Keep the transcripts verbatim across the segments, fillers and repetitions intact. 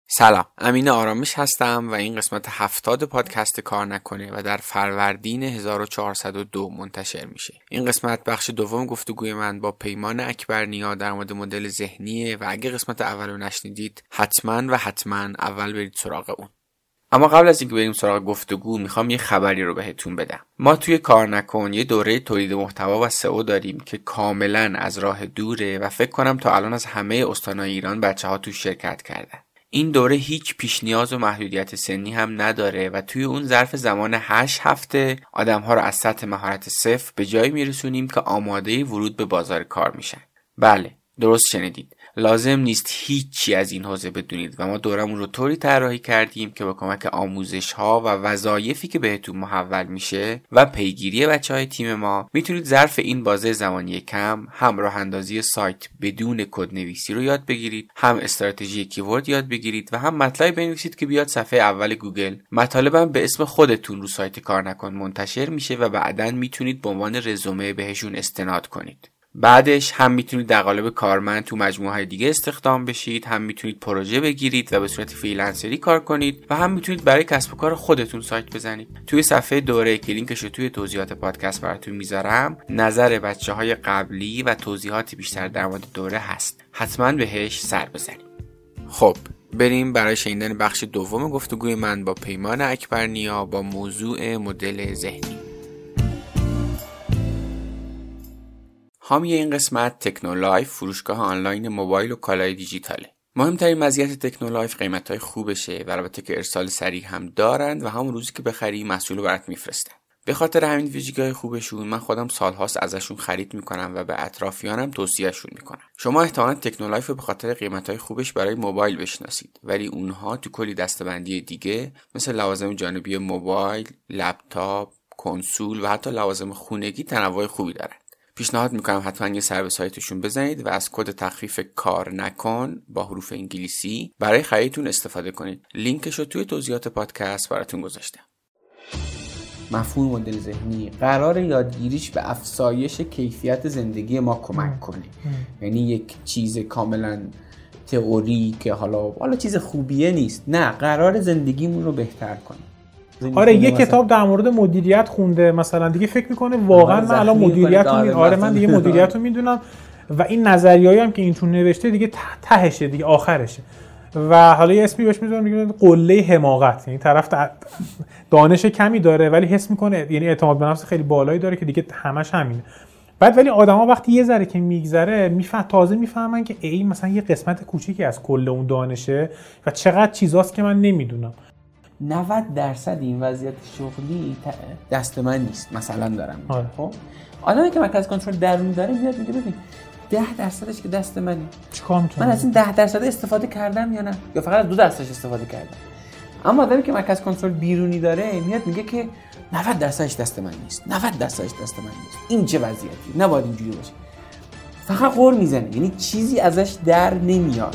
سلام، امین آرامش هستم و این قسمت هفتاد پادکست کار نکنه و در فروردین هزار و چهارصد و دو منتشر میشه. این قسمت بخش دوم گفتگوی من با پیمان اکبرنیا در مورد مدل ذهنیه و اگه قسمت اول رو نشنیدید حتما و حتما اول برید سراغ اون. اما قبل از اینکه بریم سراغ گفتگو میخوام یه خبری رو بهتون بدم. ما توی کار نکن یه دوره تولید محتوا و سئو داریم که کاملا از راه دوره و فکر کنم تا الان از همه استان‌های ایران بچه‌ها توش شرکت کردن. این دوره هیچ پیش نیاز و محدودیت سنی هم نداره و توی اون ظرف زمان هشت هفته آدم‌ها رو از سطح مهارت صفر به جایی میرسونیم که آماده ورود به بازار کار میشن. بله، درست شنیدید. لازم نیست هیچی از این حوزه بدونید و ما دورمون رو طوری طراحی کردیم که با کمک آموزش‌ها و وظایفی که بهتون محول میشه و پیگیری بچه‌های تیم ما میتونید ظرف این بازه زمانی کم هم راه اندازی سایت بدون کدنویسی رو یاد بگیرید، هم استراتژی کیورد یاد بگیرید و هم مطلبی بنویسید که بیاد صفحه اول گوگل. مطالبم به اسم خودتون رو سایت کار نکن منتشر میشه و بعداً میتونید به عنوان رزومه بهشون استناد کنید. بعدش هم میتونید در قالب کارمند تو مجموعه دیگه استخدام بشید، هم میتونید پروژه بگیرید و به صورت فریلنسری کار کنید و هم میتونید برای کسب و کار خودتون سایت بزنید. توی صفحه دوره که لینکش رو توی توضیحات پادکست براتون میذارم نظر بچه‌های قبلی و توضیحات بیشتر در مورد دوره هست. حتما بهش سر بزنید. خب بریم برای شنیدن بخش دوم گفتگوی من با پیمان اکبرنیا با موضوع مدل ذهنی. حامی این قسمت تکنولایف، فروشگاه آنلاین موبایل و کالای دیجیتاله. مهمترین مزیت تکنولایف قیمتای خوبشه و البته که ارسال سریع هم دارند و همون روزی که بخری محصول رو برات میفرستن. به خاطر همین ویژگی‌های خوبشون من خودم سالهاست ازشون خرید میکنم و به اطرافیانم توصیهشون میکنم. شما احتمالاً تکنولایف رو به خاطر قیمتای خوبش برای موبایل بشناسید، ولی اونها تو کلی دسته‌بندی دیگه مثل لوازم جانبی موبایل، لپتاپ، کنسول و حتی لوازم خونگی تنوع خوبی دارن. پیشنهاد میکنم حتما یه سر به سایتشون بزنید و از کد تخفیف کار نکن با حروف انگلیسی برای خریدتون استفاده کنید. لینکش رو توی توضیحات پادکست براتون گذاشتم. مفهوم مدل ذهنی قرار یادگیریش به افزایش کیفیت زندگی ما کمک کنه. یعنی یک چیز کاملا تئوری که حالا حالا چیز خوبیه نیست، نه، قرار زندگیمون رو بهتر کنه. آره یه کتاب در مورد مدیریت خونده مثلا دیگه فکر میکنه واقعا من الان مدیریت رو می... آره من دیگه مدیریت رو میدونم و این نظریه‌ای هم که اینتون نوشته دیگه تهشه دیگه آخرشه و حالا یه اسمی بهش میذارم میگه قله حماقت. یعنی طرف دانش کمی داره ولی حس میکنه یعنی اعتماد به نفس خیلی بالایی داره که دیگه همش همینه. بعد ولی آدما وقتی یه ذره که میگذره میفهم تازه میفهمن که ای مثلا یه قسمت کوچیکی از کل اون دانشه و چقدر چیزاست که من نمیدونم. نود درصد این وضعیت شغلی دست من نیست مثلا دارم. خب آدمی که مرکز کنترل درونی داره میاد میگه ببین ده درصدش که دست منه، چیکار می‌کنم؟ من از این ده درصد استفاده کردم یا نه، یا فقط از دو درصدش استفاده کردم. اما آدمی که مرکز کنترل بیرونی داره میاد میگه که نود درصدش دست من نیست، نود درصدش دست من نیست. این چه وضعیتی؟ نباید اینجوری باشه. فقط غر میزنه، یعنی چیزی ازش در نمیاد.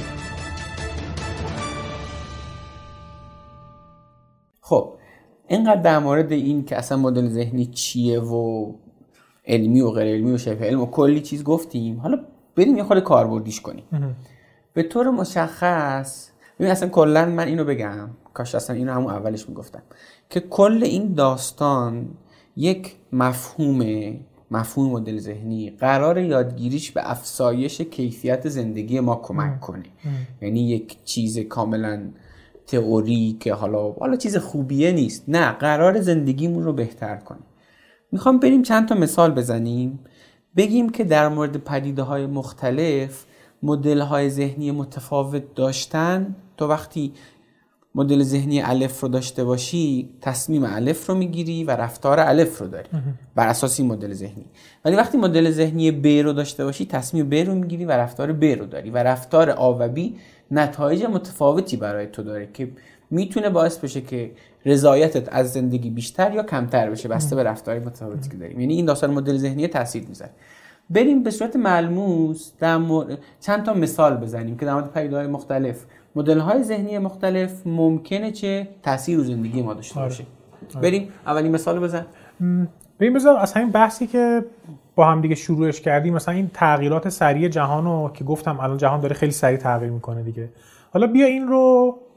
خب اینقدر در مورد این که اصلا مدل ذهنی چیه و علمی و غیر علمی و شبه علم و کلی چیز گفتیم، حالا بریم یه خورده کاربردیش کنیم. به طور مشخص ببین اصلا کلا من اینو بگم، کاش اصلا اینو همون اولش میگفتم، که کل این داستان یک مفهومه، مفهوم مدل ذهنی قرار یادگیریش به افزایش کیفیت زندگی ما کمک کنه. یعنی یک چیز کاملا تئوری که حالا حالا چیز خوبیه نیست، نه، قرار زندگیمون رو بهتر کنه. میخوام بریم چند تا مثال بزنیم، بگیم که در مورد پدیده‌های مختلف مدل‌های ذهنی متفاوت داشتن. تو وقتی مدل ذهنی الف رو داشته باشی تصمیم الف رو میگیری و رفتار الف رو داری بر اساس این مدل ذهنی، ولی وقتی مدل ذهنی ب رو داشته باشی تصمیم ب رو میگیری و رفتار ب رو داری و رفتار آ و بی نتایج متفاوتی برای تو داره که میتونه باعث بشه که رضایتت از زندگی بیشتر یا کمتر بشه بسته به رفتارهای متفاوتی که داریم. یعنی این داستان مدل ذهنی تاثیر میذاره. بریم به صورت ملموس در مورد چند تا مثال بزنیم که در مورد پدیده‌های مختلف مدل‌های ذهنی مختلف ممکنه چه تاثیر رو زندگی ما داشته باشه. بریم اولین مثال بزن. بریم بذار از همین بحثی که با هم دیگه شروعش کردیم، مثلا این تغییرات سریع جهانو که گفتم الان جهان داره خیلی سریع تغییر میکنه دیگه، حالا بیا این رو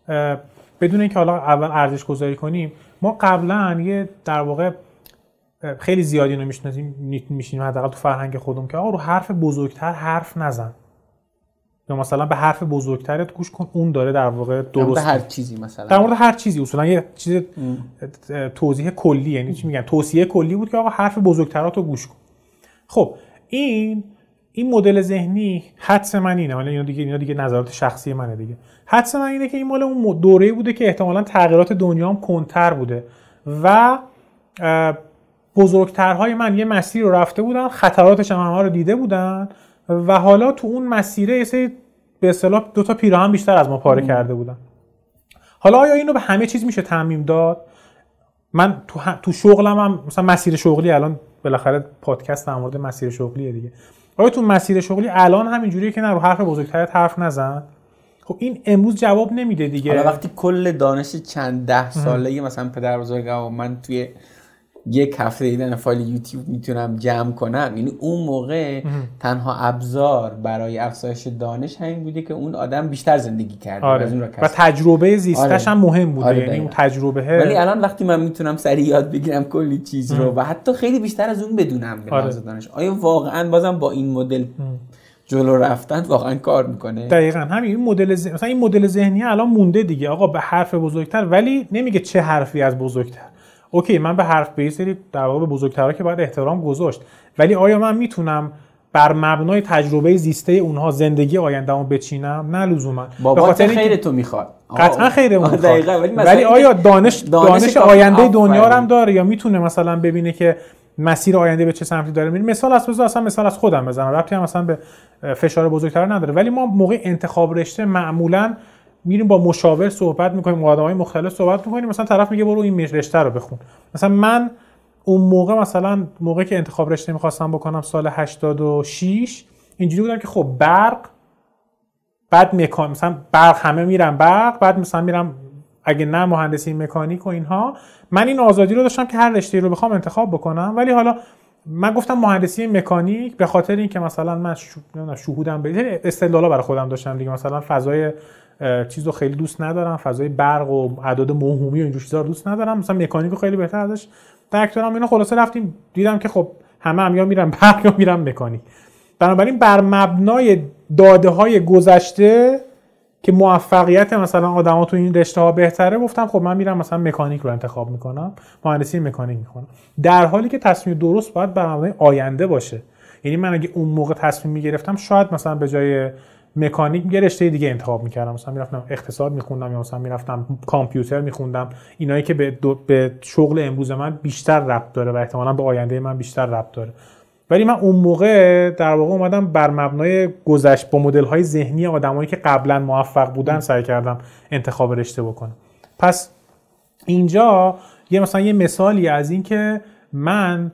بدون اینکه حالا اول ارزش گذاری کنیم، ما قبلا یه در واقع خیلی زیادی اینو میشناسیم میشینیم حداقل تو فرهنگ خودمون که آقا رو حرف بزرگتر حرف نزن، یا مثلا به حرف بزرگترت گوش کن، اون داره در واقع درست به هر چیزی، مثلا در مورد هر چیزی اصولا یه چیز توضیح کلی، یعنی چی میگن توصیه کلی بود که آقا حرف بزرگتراتو گوش کن. خب این این مدل ذهنی حدس من اینه، حالا اینا دیگه اینا دیگه نظرات شخصی منه دیگه، حدس من اینه که این مال اون دوره‌ای بوده که احتمالاً تغییرات دنیا هم کنتر بوده و بزرگترهای من یه مسیر رو رفته بودن، خطراتش هم همه رو دیده بودن و حالا تو اون مسیره یه سری به اصطلاح دو تا پیراهن بیشتر از ما پاره ام. کرده بودن. حالا آیا اینو به همه چیز میشه تعمیم داد؟ من تو ه... تو شغلم هم مثلا مسیر شغلی، الان بالاخره پادکست در مورد مسیر شغلیه دیگه، آیا تو مسیر شغلی الان همین جوریه که نه رو حرف بزرگترت حرف نزن؟ خب این امروز جواب نمیده دیگه. حالا وقتی کل دانش چند ده ساله‌ای مثلا پدر بزرگم من توی یک هفته دیدن فایل یوتیوب میتونم جمع کنم، یعنی اون موقع ام. تنها ابزار برای افزایش دانش همین بوده که اون آدم بیشتر زندگی کرده. آره. از اون را و تجربه زیستش آره. هم مهم بوده. آره یعنی اون تجربه. ولی الان وقتی من میتونم سریع یاد بگیرم کلی چیز ام. رو و حتی خیلی بیشتر از اون بدونم به آره. دانش، آیا واقعا بازم با این مدل ام. جلو رفتن واقعا کار میکنه؟ دقیقاً همین این مدل ذهن... مثلا این مدل ذهنی الان مونده دیگه، آقا به حرف بزرگتر، ولی نمیگه چه حرفی از بزرگتر. اوکی من به حرف به سری در واقع به بزرگترها که باید احترام گذاشت، ولی آیا من میتونم بر مبنای تجربه زیسته اونها زندگی آینده‌مو بچینم؟ نه لزوما. بابات خیر تو میخواد، قطعا خیرمون میخواد، ولی, ولی آیا دانش دانش, دانش آینده دنیا رو هم داره یا میتونه مثلا ببینه که مسیر آینده به چه سمتی داره میره؟ مثال از بزرگ اصلا مثال از خودم بزنم، ربطی هم مثلا به فشار بزرگتر نداره، ولی ما موقع انتخاب رشته معمولا میریم با مشاور صحبت میکنیم، با آدمای مختلف صحبت میکنیم، مثلا طرف میگه برو این رشته رو بخون. مثلا من اون موقع مثلا موقعی که انتخاب رشته میخواستم بکنم سال هشتاد و شش اینجوری بودم که خب برق، بعد مکانیک، مثلا برق همه میرم برق، بعد مثلا میرم اگه نه مهندسی مکانیک و اینها. من این آزادی رو داشتم که هر رشته‌ای رو بخوام انتخاب بکنم، ولی حالا من گفتم مهندسی مکانیک به خاطر اینکه مثلا من شهودم به استدلالا برای خودم داشتم دیگه، مثلا فضای چیزو خیلی دوست ندارم، فضای برق و اعداد موهومی و اینجور چیزا رو دوست ندارم، مثلا مکانیکو خیلی بهتر ازش درک دارم. اینا خلاصه رفتیم دیدم که خب همه هم یا میرن برق یا میرن مکانیک. بنابراین بر مبنای داده‌های گذشته که موفقیت مثلا آدما تو این رشته‌ها بهتره، گفتم خب من میرم مثلا مکانیک رو انتخاب میکنم، مهندسی مکانیک میکنم، در حالی که تصمیم درست باید بر مبنای آینده باشه. یعنی من اگه اون موقع تصمیم میگرفتم شاید مثلا به جای مکانیک یه رشته دیگه انتخاب میکردم، مثلا میرفتم اقتصاد میخوندم یا مثلا میرفتم کامپیوتر میخوندم، اینایی که به, به شغل امروز من بیشتر ربط داره و احتمالاً به آینده من بیشتر ربط داره. ولی من اون موقع در واقع اومدم بر مبنای گذشت با مدل‌های ذهنی آدمایی که قبلا موفق بودن سعی کردم انتخاب رشته بکنم. پس اینجا یه مثلا یه مثالی از این که من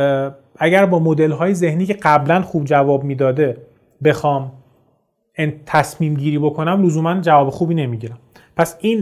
اگر با مدل‌های ذهنی که قبلا خوب جواب میداده بخوام تصمیم گیری بکنم، لزوما جواب خوبی نمیگیرم. پس این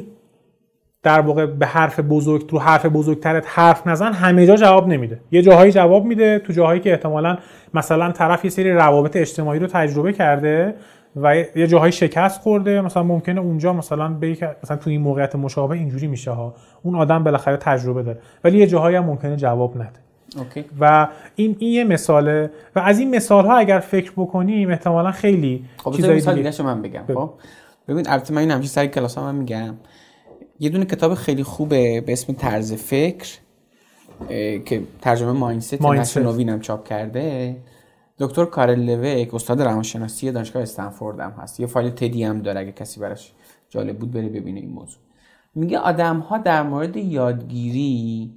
در واقع به حرف بزرگ تو حرف بزرگترت حرف نزن همه جا جواب نمیده. یه جاهایی جواب میده، تو جاهایی که احتمالاً مثلا طرف یه سری روابط اجتماعی رو تجربه کرده و یه جاهایی شکست خورده، مثلا ممکنه اونجا مثلا بگی که مثلا تو این موقعیت مشابه اینجوری میشه ها، اون آدم بالاخره تجربه داره، ولی یه جاهایی هم ممکنه جواب نده. اوکی. و این این یه مثاله و از این مثال ها اگر فکر بکنیم احتمالاً خیلی خب چیزای دیگه دیگه من بگم. خب ببین البته من این همیشه سر کلاس ها من میگم یه دونه کتاب خیلی خوبه به اسم طرز فکر که ترجمه مایندست نشر نوین هم چاپ کرده، دکتر کارل لویک، استاد روانشناسی دانشگاه استنفورد هم هست، یه فایل تدی هم داره اگه کسی براش جالب بود بره ببینه این موضوع. میگه آدم ها در مورد یادگیری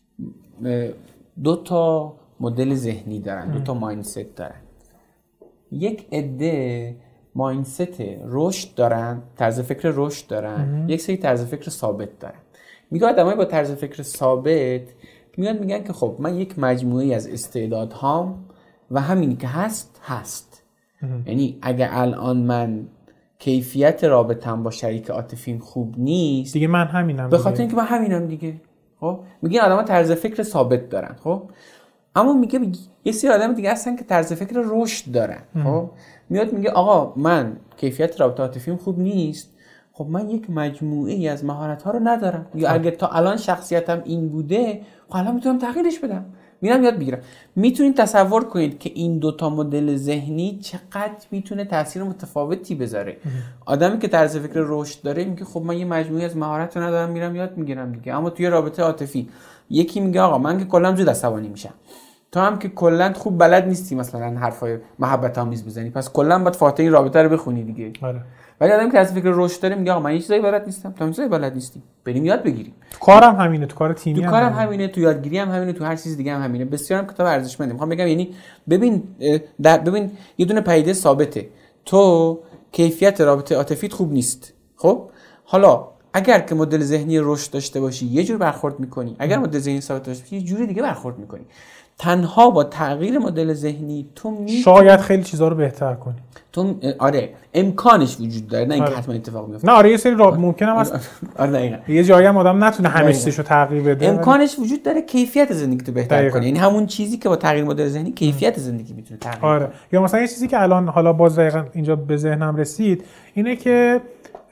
دو تا مدل ذهنی دارن، دو تا مایندست دارن. یک عده مایندست رشد دارن، طرز فکر رشد دارن، یک سری طرز فکر ثابت دارن. میگه آدمای با طرز فکر ثابت میاد میگن که خب من یک مجموعه از استعدادهام و همینی که هست هست. یعنی اگه الان من کیفیت رابطم با شریک عاطفیم خوب نیست دیگه من همینم، به خاطر اینکه من همینم دیگه. خب میگه آدم‌ها طرز فکر ثابت دارن. خب اما میگه یه سری آدم دیگه هستن که طرز فکر رشد دارن. خب میاد میگه آقا من کیفیت رابطه عاطفیم خوب نیست، خب من یک مجموعه ای از مهارت ها رو ندارم، یا اگه تا الان شخصیتم این بوده خب الان میتونم تغییرش بدم، میرم یاد بگیرم. میتونید تصور کنید که این دوتا مدل ذهنی چقدر میتونه تاثیر متفاوتی بذاره. آدمی که طرز فکر رشد داره میگه خب من یه مجموعه از مهارت رو ندارم، میرم یاد میگیرم دیگه. اما توی رابطه عاطفی یکی میگه آقا من که کلا زود عصبانی میشم، تو هم که کلا خوب بلد نیستی مثلا حرفای محبت آمیز بزنی، پس کلا باید فاتحه این رابطه رو بخونی دیگه. آره. ولی آدمی که از فکر رشد داره میگه آقا من یه چیزایی بلد نیستم، تو هم چیزایی بلد نیستی، بریم یاد بگیریم. تو کارم همینه، تو کار تیمی تو هم کارم همینه، تو یادگیری هم همینه، تو هر چیز دیگه هم همینه. بسیارم کتاب ارزشمنده. میخوام بگم یعنی ببین در ببین یه دونه پدیده ثابته، تو کیفیت رابطه عاطفیت خوب نیست. خب حالا اگر که مدل ذهنی رشد داشته باشی یه جور برخورد میکنی، اگر مدل ذهنی ثابت داشته باشی یه جوری دیگه برخورد میکنی. تنها با تغییر مدل ذهنی تو می شاید خیلی چیزا رو بهتر کنی. تو آره امکانش وجود داره، نه اینکه آره. حتما اتفاق میفته. نه آره یه سری راه ممکنه است. آره دقیقاً. یه جایی هم آدم نتونه همه چیزشو تغییر بده. امکانش وجود داره کیفیت زندگی تو بهتر کنه. یعنی همون چیزی که با تغییر مدل ذهنی کیفیت ام. زندگی میتونه تغییر آره. کنه. یا مثلا یه چیزی که الان حالا باز دقیقاً اینجا به ذهنم رسید اینه که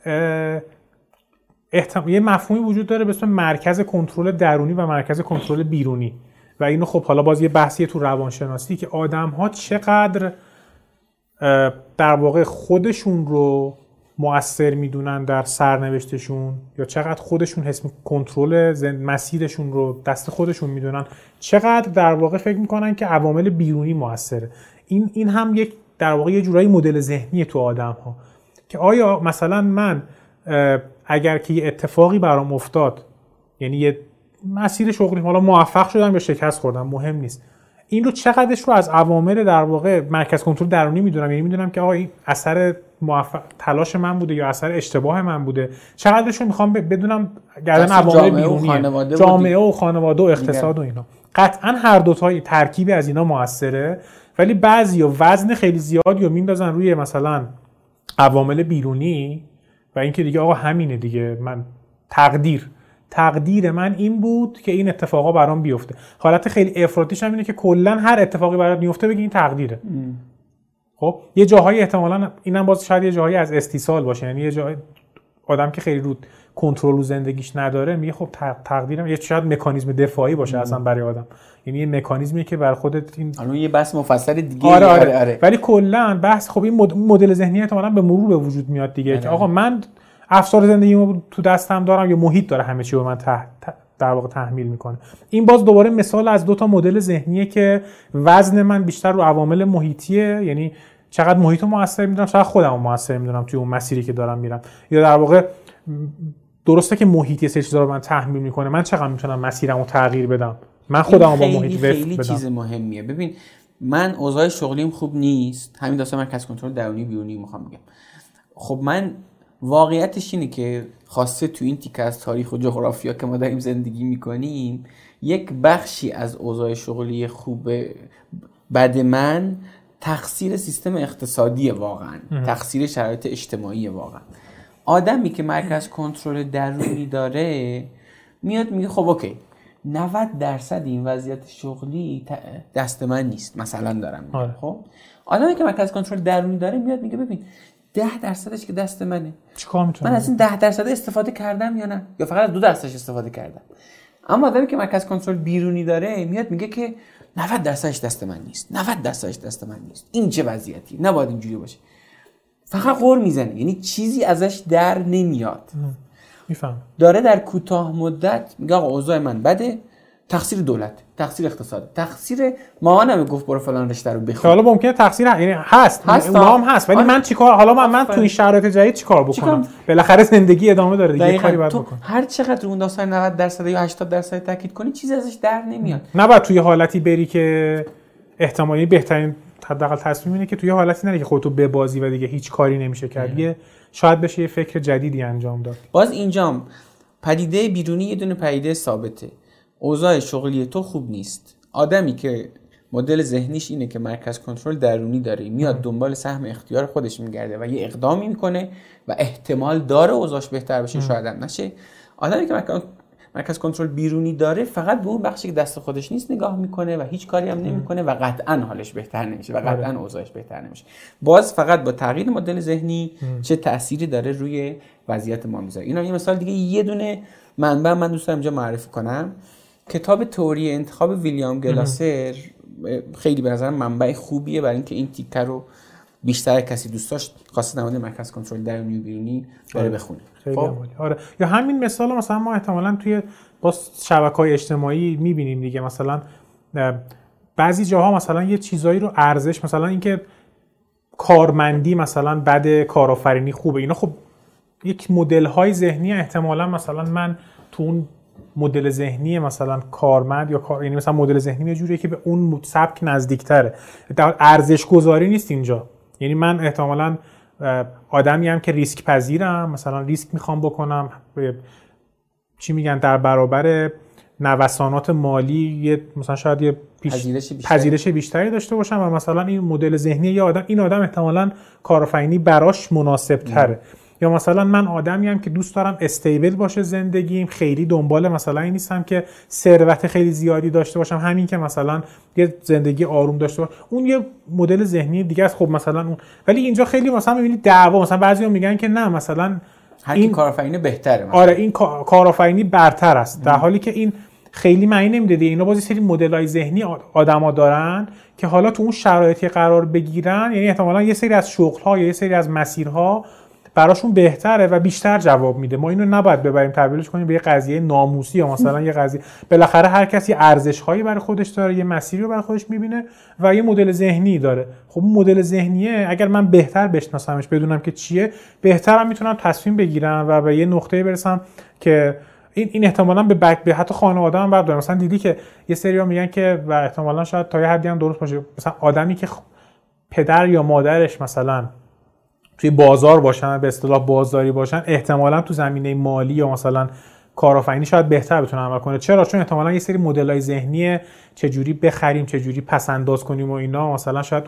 احتمال یه مفهومی وجود داره به اسم مرکز کنترل درونی و مرکز کنترل بیرونی. و اینو خب حالا باز یه بحثیه تو روانشناسی که آدم‌ها چقدر در واقع خودشون رو مؤثر میدونن در سرنوشتشون، یا چقدر خودشون حس کنترل مسیرشون رو دست خودشون میدونن، چقدر در واقع فکر میکنن که عوامل بیرونی مؤثره. این این هم یک در واقع یه جورایی مدل ذهنی تو آدم‌ها که آیا مثلا من اگر که یه اتفاقی برام افتاد، یعنی یه مسیر شغلی حالا موفق شدم یا شکست خوردم مهم نیست، این رو چقدرش رو از عوامل در واقع مرکز کنترل درونی میدونم، یعنی میدونم که آقا این اثر موفق تلاش من بوده یا اثر اشتباه من بوده، چقدرش رو میخوام بدونم گردن عوامل بیرونیه، جامعه و خانواده و اقتصاد و اینا. قطعا هر دو تا ترکیبی از اینا موثره، ولی بعضیا وزن خیلی زیادی رو میندازن روی مثلا عوامل بیرونی و اینکه دیگه آقا همینه دیگه، من تقدیر تقدیر من این بود که این اتفاقا برام بیفته. حالت خیلی افراطیش هم اینه که کلا هر اتفاقی برات میفته بگی این تقدیره. ام. خب یه جاهایی احتمالاً اینم باز شاید یه جاهایی از استیصال باشه، یعنی یه جای آدم که خیلی رو کنترل رو زندگیش نداره میگه خب تقدیرم یه شاید مکانیزم دفاعی باشه ام. اصلا برای آدم، یعنی یه مکانیزمی که بر خودت این الان یه بحث مفصل دیگه. آره آره. آره, آره. ولی کلا بحث خب این مدل ذهنی احتمالاً به مرور به وجود میاد دیگه آره. که آقا من افسار زندگیمو تو دستم دارم یا محیط داره همه چی رو من ته... در واقع تحمیل میکنه. این باز دوباره مثال از دو تا مدل ذهنیه که وزن من بیشتر رو عوامل محیطیه، یعنی چقدر محیط رو موثر میدونم، چقدر خودم رو موثر میدونم توی اون مسیری که دارم میرم، یا در واقع درسته که محیط یه سری چیزا رو من تحمیل میکنه، من چقدر میتونم مسیرمو تغییر بدم، من خودم رو با محیط وفق بدم. خیلی چیز مهمیه. ببین من اوضاع شغلیم خوب نیست، همین داستان مرکز کنترل درونی بیرونی میخوام بگم. خب من واقعیتش اینه که خاصه تو این تیکه از تاریخ و جغرافیا که ما داریم زندگی میکنیم، یک بخشی از اوضاع شغلی خوب بد من تقصیر سیستم اقتصادی واقعا، تقصیر شرایط اجتماعی واقعا. آدمی که مرکز کنترل درونی داره میاد میگه خب اوکی نود درصد این وضعیت شغلی دست من نیست مثلا دارم میگم. خب آدمی که مرکز کنترل درونی داره میاد میگه ببین ده درصدش که دست منه، چیکار میتونم من از این ده درصد استفاده کردم یا نه، یا فقط از دو درصدش استفاده کردم. اما آدمی که مرکز کنترل بیرونی داره میاد میگه که نود درصدش دست من نیست، نود درصدش دست من نیست، این چه وضعیتی، نباید اینجوری باشه، فقط غر میزنه، یعنی چیزی ازش در نمیاد. میفهم داره در کوتاه مدت میگه آقا اوضاع من بده، تقصیر دولت، تقصیر اقتصاد، تقصیر مامانم گفت برو فلان رشته رو بخون. حالا ممکنه تقصیر یعنی هست هست اونها هم هست، ولی من چیکار حالا من من تو این شرایط جدید چیکار بکنم؟ بالاخره زندگی ادامه داره دیگه، کاری باید بکنم. هر چقدر اون داستان نود درصد یا هشتاد درصد تاکید کنی چیزی ازش در نمیاد. نباید توی حالتی بری که احتمالی بهترین حداقل تصمیم اینه که توی حالتی نری که خودتو ببازی و دیگه هیچ کاری نمیشه کرد، شاید بشه یه فکر جدیدی انجام داد. باز اینجام پدیده بیرونی یه دونه پدیده ثابته، اوضاع شغلی تو خوب نیست. آدمی که مدل ذهنیش اینه که مرکز کنترل درونی داره میاد دنبال سهم اختیار خودش میگرده و یه اقدامی میکنه و احتمال داره اوضاعش بهتر بشه، شاید هم نشه. آدمی که مرکز مرکز کنترل بیرونی داره فقط به اون بخشی که دست خودش نیست نگاه میکنه و هیچ کاری هم نمیکنه و قطعا حالش بهتر نمیشه و قطعا اوضاعش بهتر نمیشه. باز فقط با تغییر مدل ذهنی چه تأثیری داره روی وضعیت ما میذاره. اینا یه مثال دیگه. یه دونه منبع من دوست دارم اینجا معرفی کنم، کتاب تئوری انتخاب ویلیام گلاسر. خیلی به نظرم منبع خوبیه برای اینکه این تیکه رو بیشتر کسی دوست داشت خاصه در مورد مرکز کنترل درونی و بیرونی بره بخونه. خب آره، یا همین مثال مثلا ما احتمالاً توی با شبکه‌های اجتماعی می‌بینیم دیگه، مثلا بعضی جاها مثلا یه چیزایی رو ارزش، مثلا اینکه کارمندی مثلا بد، کارآفرینی خوبه، اینا خب یک مدل‌های ذهنی احتمالاً مثلا من تو اون مدل ذهنی مثلا کارمند یا کار، یعنی مثلا مدل ذهنی یه جوریه که به اون سبک نزدیک‌تره. ارزش گذاری نیست اینجا. یعنی من احتمالاً آدمی هم که ریسک پذیرم، مثلا ریسک میخوام بکنم، چی میگن، در برابر نوسانات مالی یه مثلا شاید یه پیش پذیرش بیشتری. پذیرش بیشتری داشته باشم و مثلا این مدل ذهنی یه آدم، این آدم احتمالاً کارآفرینی براش مناسب تره. یا مثلا من آدمی هم که دوست دارم استیبل باشه زندگیم، خیلی دنبال مثلا این نیستم که ثروت خیلی زیادی داشته باشم، همین که مثلا یه زندگی آروم داشته باشم، اون یه مدل ذهنی دیگه است. خب مثلا اون، ولی اینجا خیلی مثلا می‌بینید دعوا، مثلا بعضی‌ها میگن که نه مثلا این کارآفرینی بهتره مثلا. آره این کارآفرینی برتر است، در حالی که این خیلی معنی نمیده. اینا بازی سری مدل‌های ذهنی آدما دارن که حالا تو اون شرایطی قرار بگیرن، یعنی احتمالاً یه سری از شغل‌ها یا یه سری از مسیرها براشون بهتره و بیشتر جواب میده. ما اینو نباید ببریم تبدیلش کنیم به یه قضیه ناموسی یا مثلا یه قضیه، بالاخره هر کسی ارزش‌هایی برای خودش داره، یه مسیری رو برای خودش میبینه و یه مدل ذهنی داره. خب اون مدل ذهنیه اگر من بهتر بشناسمش، بدونم که چیه، بهترم میتونم تصمیم بگیرم و به یه نقطه‌ای برسم که این این احتمالاً به بک به حتی خانواده هم بر داره. مثلا دیدی که یه سری‌ها میگن که و احتمالاً شاید تا یه حدی هم درست باشه، مثلا آدمی که پدر یا مادرش مثلا توی بازار باشن، به اصطلاح بازاری باشن، احتمالاً تو زمینه مالی یا مثلا کارآفرینی شاید بهتر بتونه عمل کنه. چرا؟ چون احتمالاً یه سری مدل‌های ذهنی چجوری بخریم، چجوری پس انداز کنیم و اینا مثلا شاید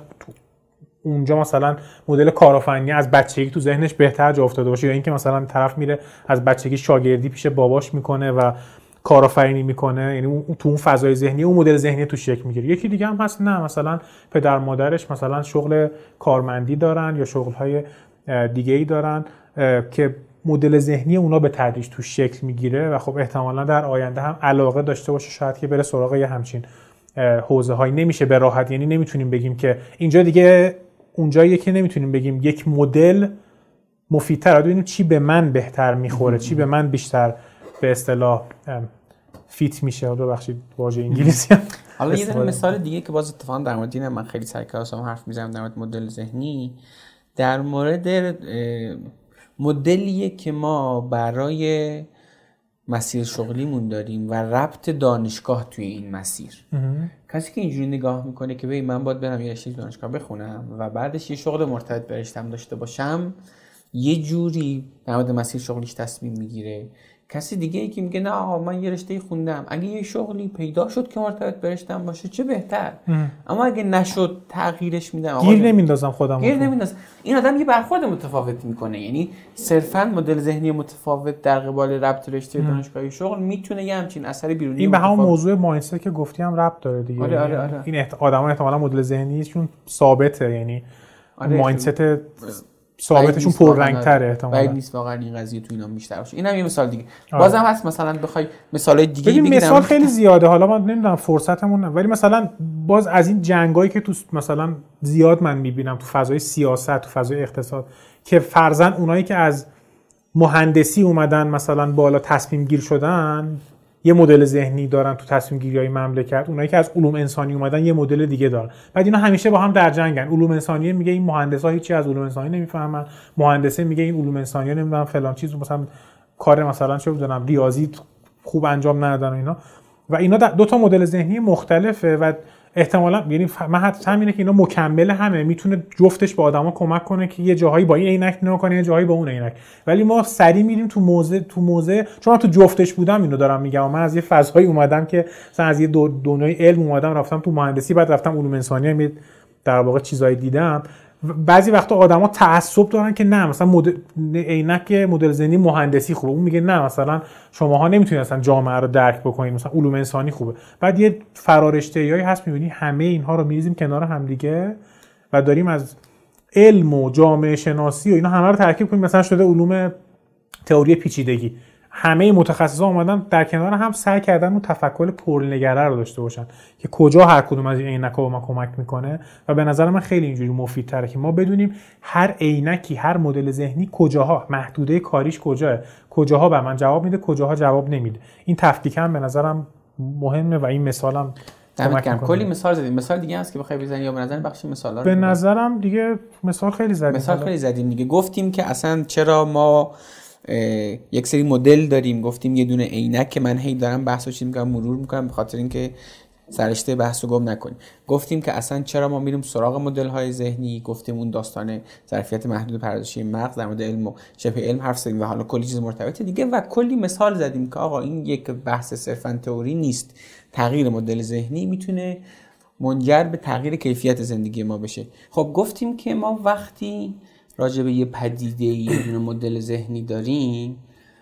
اونجا مثلا مدل کارآفرینی از بچگی تو ذهنش بهتر جا افتاده باشه، یا اینکه مثلا طرف میره از بچگی شاگردی پیش باباش میکنه و کارآفرینی میکنه، یعنی اون تو اون فضای ذهنی اون مدل ذهنی تو شکل میگیره. یکی دیگه هم هست نه، مثلا پدر مادرش مثلا شغل کارمندی دارن یا شغل‌های دیگه‌ای دارن که مدل ذهنی اونا به تدریج تو شکل میگیره و خب احتمالاً در آینده هم علاقه داشته باشه شاید که بره سراغ یه همچین حوزه‌هایی. نمیشه به راحت، یعنی نمیتونیم بگیم که اینجا دیگه اونجاییه که نمیتونیم بگیم یک مدل مفیدتره، ببینیم چی به من بهتر میخوره، چی به من بیشتر به اصطلاح فیت میشه. ببخشید واژه انگلیسی. حالا یه دونه مثال دیگه که باز اتفاقا در مورد اینه، من خیلی سر کلاسام حرف میزنم در مورد مدل ذهنی، در مورد مدلیه که ما برای مسیر شغلیمون داریم و ربط دانشگاه توی این مسیر. کسی که اینجوری نگاه میکنه که ببین من باید برم یه رشته دانشگاه بخونم و بعدش یه شغل مرتبط به رشته‌ام داشته باشم، یه جوری در مورد مسیر شغلیش تصمیم میگیره. کسی دیگه ای که میگه نه آقا من یه رشته خوندم، اگه یه شغلی پیدا شد که مرتبط به رشته‌ام باشه چه بهتر، ام. اما اگه نشد تغییرش میدم، گیر نمیندازم خودم، گیر نمیندازم. این آدم یه برخورد متفاوت میکنه، یعنی صرفاً مدل ذهنی متفاوت در قبال ربط رشته دانشگاهی شغل میتونه یه همچین اثر بیرونی. این به همون موضوع مایندست که گفتی هم ربط داره دیگه. آره آره آره. این احت... آدما احتمالاً مدل ذهنیشون ثابته، یعنی آره مایندست ثابتشون پررنگ‌تره احتمالاً. بعید نیست واقعا این قضیه تو اینا بیشتر باشه. اینم یه مثال دیگه. بازم هست مثلا بخوای مثالای دیگه بگیم، مثال خیلی زیاده، حالا من نمیدونم فرصتمون، ولی مثلا باز از این جنگایی که تو مثلا زیاد من میبینم تو فضای سیاست، تو فضای اقتصاد، که فرضاً اونایی که از مهندسی اومدن مثلا بالا تصمیم گیر شدن یه مدل ذهنی دارن تو تصمیم گیری‌های مملکت، اونایی که از علوم انسانی اومدن یه مدل دیگه دارن. بعد اینا همیشه با هم در جنگن. علوم انسانی میگه این مهندسا هیچی از علوم انسانی نمیفهمن، مهندسه میگه این علوم انسانی نمیدونم فلان چیز، مثلا کار مثلا چه بدونم ریاضی خوب انجام ندادن و اینا. و اینا دو تا مدل ذهنی مختلفه و احتمالاً یعنی من حتی همینه که اینا مکمل همه، میتونه جفتش به آدما کمک کنه که یه جاهایی با این عینک نگاه کنه، یه جاهایی با اون عینک. ولی ما سری میریم تو موزه تو موزه چون من تو جفتش بودم اینو دارم میگم. من از یه فضایی اومدم که مثلا از یه دنیای علم اومدم رفتم تو مهندسی، بعد رفتم علوم انسانی، هم در واقع چیزایی دیدم بعضی وقتا آدما تعصب دارن که نه مثلا مدل عینک مدل ذهنی مهندسی خوبه، اون میگه نه مثلا شماها نمیتونید اصلا جامعه رو درک بکنید، مثلا علوم انسانی خوبه. بعد یه فرارشته‌ای هست میبینی همه اینها رو میریزیم کنار هم دیگه و داریم از علم و جامعه شناسی و اینا همه رو ترکیب کنیم، مثلا شده علوم تئوری پیچیدگی. همه متخصصا اومدن در کنار هم سعی کردن اون تفکر پرنگره رو داشته باشن که کجا هر کدوم از این عینک‌ها به ما کمک میکنه و به نظر من خیلی اینجوری مفیدتره که ما بدونیم هر عینکی، هر مدل ذهنی کجاها محدوده کاریش کجاه، کجاها به من جواب میده، کجاها جواب نمیده. این تفکیک هم به نظرم مهمه و این مثالم کمک می‌کنه. کلی مثال زدیم. مثال دیگه هست که بخوای بزنی یا به نظر بخش مثالا رو؟ به نظرم دیگه مثال خیلی زدیم. مثال خیلی زدیم دیگه. گفتیم که اصلا چرا ما یک سری مدل داریم، گفتیم یه دونه عینک که من هی دارم بحثو چیز میگم مرور میکنم به خاطر اینکه سرشته بحثو گم نکنیم. گفتیم که اصلا چرا ما میریم سراغ مدل های ذهنی، گفتیم اون داستان ظرفیت محدود پردازشی مغز در مورد علم و شبه علم حرف زدیم و حالا کلی چیز مرتبط دیگه و کلی مثال زدیم که آقا این یک بحث صرفا تئوری نیست. تغییر مدل ذهنی میتونه منجر به تغییر کیفیت زندگی ما بشه. خب گفتیم که ما وقتی راجع به یه پدیده یه دونه مدل ذهنی داریم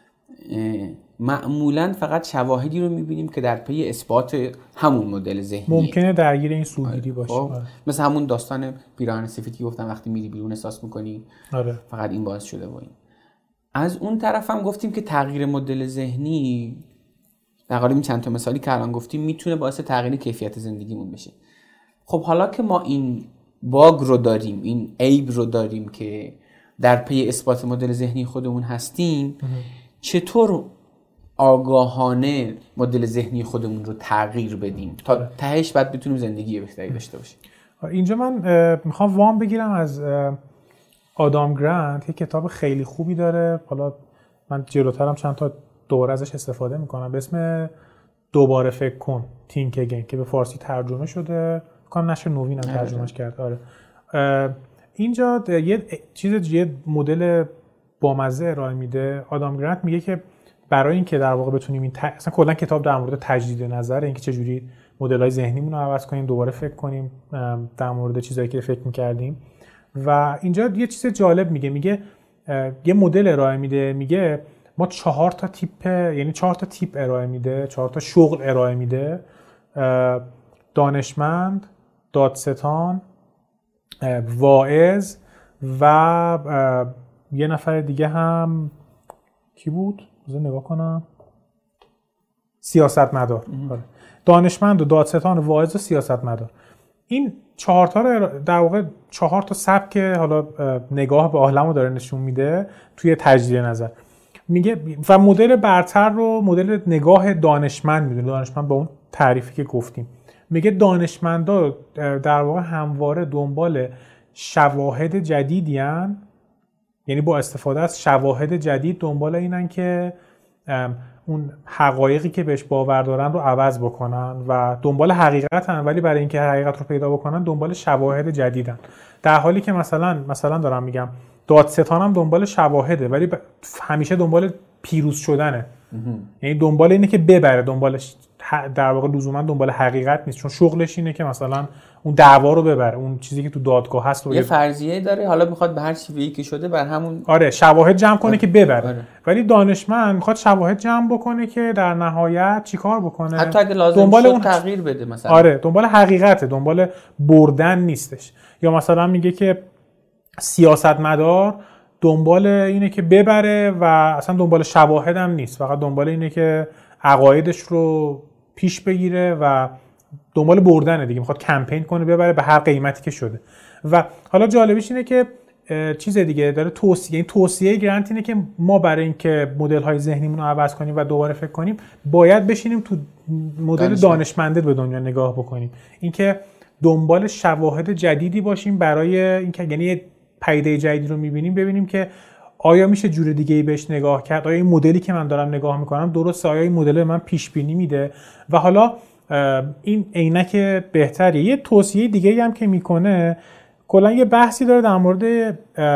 معمولاً فقط شواهدی رو می‌بینیم که در پی اثبات همون مدل ذهنی ممکنه درگیر این سوگیری باشه. خب مثل همون داستان پیراهن سفیدی گفتم وقتی میری بیرون احساس می‌کنی آره. فقط این باعث شده و این. از اون طرف هم گفتیم که تغییر مدل ذهنی در قالب این چند تا مثالی که الان گفتیم میتونه باعث تغییر کیفیت زندگیمون بشه. خب حالا که ما این باگ رو داریم، این عیب رو داریم که در پی اثبات مدل ذهنی خودمون هستیم، چطور آگاهانه مدل ذهنی خودمون رو تغییر بدیم تا تهش بعد بتونیم زندگی بهتری داشته باشیم؟ اینجا من میخوام وام بگیرم از آدام گرانت، یک کتاب خیلی خوبی داره، حالا من جلوترم چند تا دوباره ازش استفاده میکنم، به اسم دوباره فکر کن Think Again که به فارسی ترجمه شده، کام نشر نوین هم ترجمهش کرد. آره اینجا یه چیز یه مدل بامزه ارائه میده. آدام گرانت میگه که برای اینکه در واقع بتونیم این ت... اصلا کلا کتاب در مورد تجدید نظر، اینکه چجوری مدل‌های ذهنیمون رو عوض کنیم، دوباره فکر کنیم در مورد چیزایی که فکر می‌کردیم. و اینجا یه چیز جالب میگه، میگه یه مدل ارائه میده، میگه ما چهار تا تیپ، یعنی چهار تا تیپ ارائه میده، چهار تا شغل ارائه میده: دانشمند، دادستان، واعظ و یه نفر دیگه هم کی بود؟ بذار نگاه کنم. سیاستمدار. دانشمند و دادستان و واعظ و سیاستمدار. این چهار تا رو در واقع چهار تا سبک حالا نگاه به عالمو داره نشون میده توی تجدید نظر. میگه و مدل برتر رو مدل نگاه دانشمند میدونه. دانشمند با اون تعریفی که گفتیم، میگه دانشمندا در واقع همواره دنبال شواهد جدیدی ان، یعنی با استفاده از شواهد جدید دنبال اینن که اون حقایقی که بهش باور دارن رو عوض بکنن و دنبال حقیقتن، ولی برای اینکه حقیقت رو پیدا بکنن دنبال شواهد جدیدن. در حالی که مثلا مثلا دارم میگم دادستان هم دنبال شواهده ولی ب... همیشه دنبال پیروز شدنه. یعنی دنبال اینه که ببره، دنبالش در واقع لزوما دنبال حقیقت نیست، چون شغلش اینه که مثلا اون دعوا رو ببره، اون چیزی که تو دادگاه هست رو یه فرضیه داره، حالا میخواد به هر شیوهی که شده بر همون آره شواهد جمع کنه آره. که ببره. آره. ولی دانشمند میخواد شواهد جمع بکنه که در نهایت چیکار بکنه؟ حتی اگه لازم دنبال شد اون تغییر بده مثلا. آره دنبال حقیقته، دنبال بردن نیستش. یا مثلا میگه که سیاستمدار دنبال اینه که ببره و اصلا دنبال شواهد هم نیست، فقط دنبال اینه که عقایدش رو پیش بگیره و دنبال بردنه دیگه، میخواد کمپین کنه ببره به هر قیمتی که شده. و حالا جالبیش اینه که چیز دیگه داره توصیه، این توصیه گرانت اینه که ما برای اینکه مدل‌های ذهنیمون رو عوض کنیم و دوباره فکر کنیم باید بشینیم تو مدل دانشمند. دانشمنده به دنیا نگاه بکنیم، اینکه دنبال شواهد جدیدی باشیم برای اینکه یعنی پدیده جدیدی رو می‌بینیم ببینیم که آیا میشه جور دیگه‌ای بهش نگاه کرد، آیا این مدلی که من دارم نگاه میکنم درسته، آیا این مدل من پیش بینی میده و حالا این عینک بهتریه. یه توصیه دیگه‌ای هم که میکنه، کلا یه بحثی داره در مورد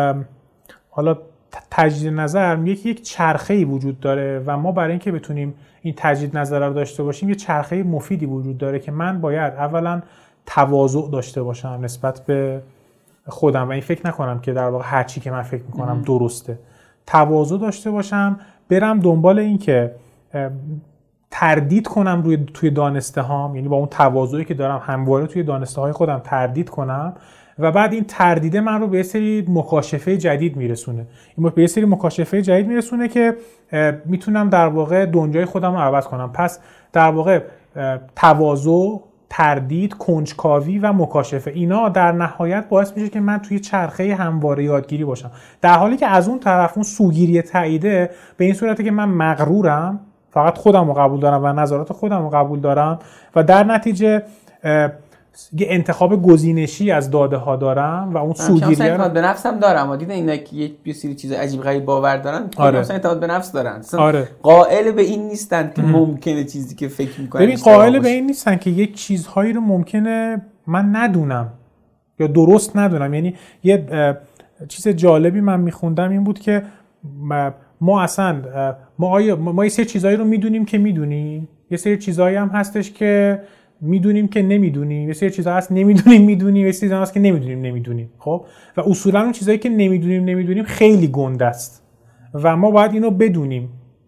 حالا تجدید نظر، میگه که یک چرخه‌ای وجود داره و ما برای اینکه بتونیم این تجدید نظر رو داشته باشیم یه چرخه مفیدی وجود داره که من باید اولا تواضع داشته باشم نسبت به خودم و این فکر نکنم که در واقع هر چی که من فکر میکنم درسته. تواضع داشته باشم، برم دنبال این که تردید کنم روی توی دانسته هام، یعنی با اون تواضعی که دارم همواره توی دانسته های خودم تردید کنم و بعد این تردیده من رو به یه سری مکاشفه جدید میرسونه. این به یه سری مکاشفه جدید میرسونه که میتونم در واقع دنیای خودم رو عوض کنم. پس در واقع تواضع، تردید، کنجکاوی و مکاشفه، اینا در نهایت باعث میشه که من توی چرخه همواره یادگیری باشم، در حالی که از اون طرف اون سوگیری تاییده به این صورته که من مغرورم، فقط خودم رو قبول دارم و نظرات خودم رو قبول دارم و در نتیجه یه انتخاب گزینشی از داده ها دارم و اون سوگیری اعتماد به نفسم دارم. و دیدن اینا که یه سری چیز عجیب غریب باور دارن، آره. مثلا اعتماد به نفس دارن، آره. قائل به این نیستن که ممکنه چیزی که فکر میکنن، ببین قائل به این نیستن که یک چیزهایی رو ممکنه من ندونم یا درست ندونم. یعنی یه چیز جالبی من میخوندم این بود که ما اصلا ما آیا ما یه سری چیزایی رو میدونیم که میدونیم، یه سری چیزایی هم هستش که میدونیم که نمیدونیم، یه سری چیزا هست نمیدونیم میدونیم، یه سری چیزا هست که نمیدونیم نمیدونیم. خب و اصولا اون چیزایی که نمیدونیم نمیدونیم خیلی گنده است و ما باید اینو بدونیم.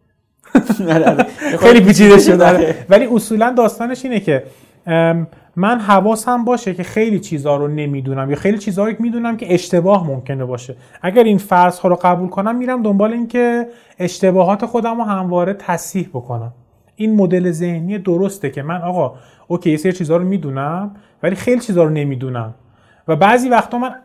خیلی پیچیده شده، ولی اصولا داستانش اینه که من حواسم باشه که خیلی چیزا رو نمیدونم یا خیلی چیزا رو میدونم که اشتباه ممکنه باشه. اگر این فرض ها رو قبول کنم میرم دنبال این که اشتباهات خودم رو همواره تصحیح بکنم. این مدل ذهنی درسته که من آقا اوکی یه سری چیزا رو میدونم ولی خیلی چیزا رو نمیدونم و بعضی وقتا من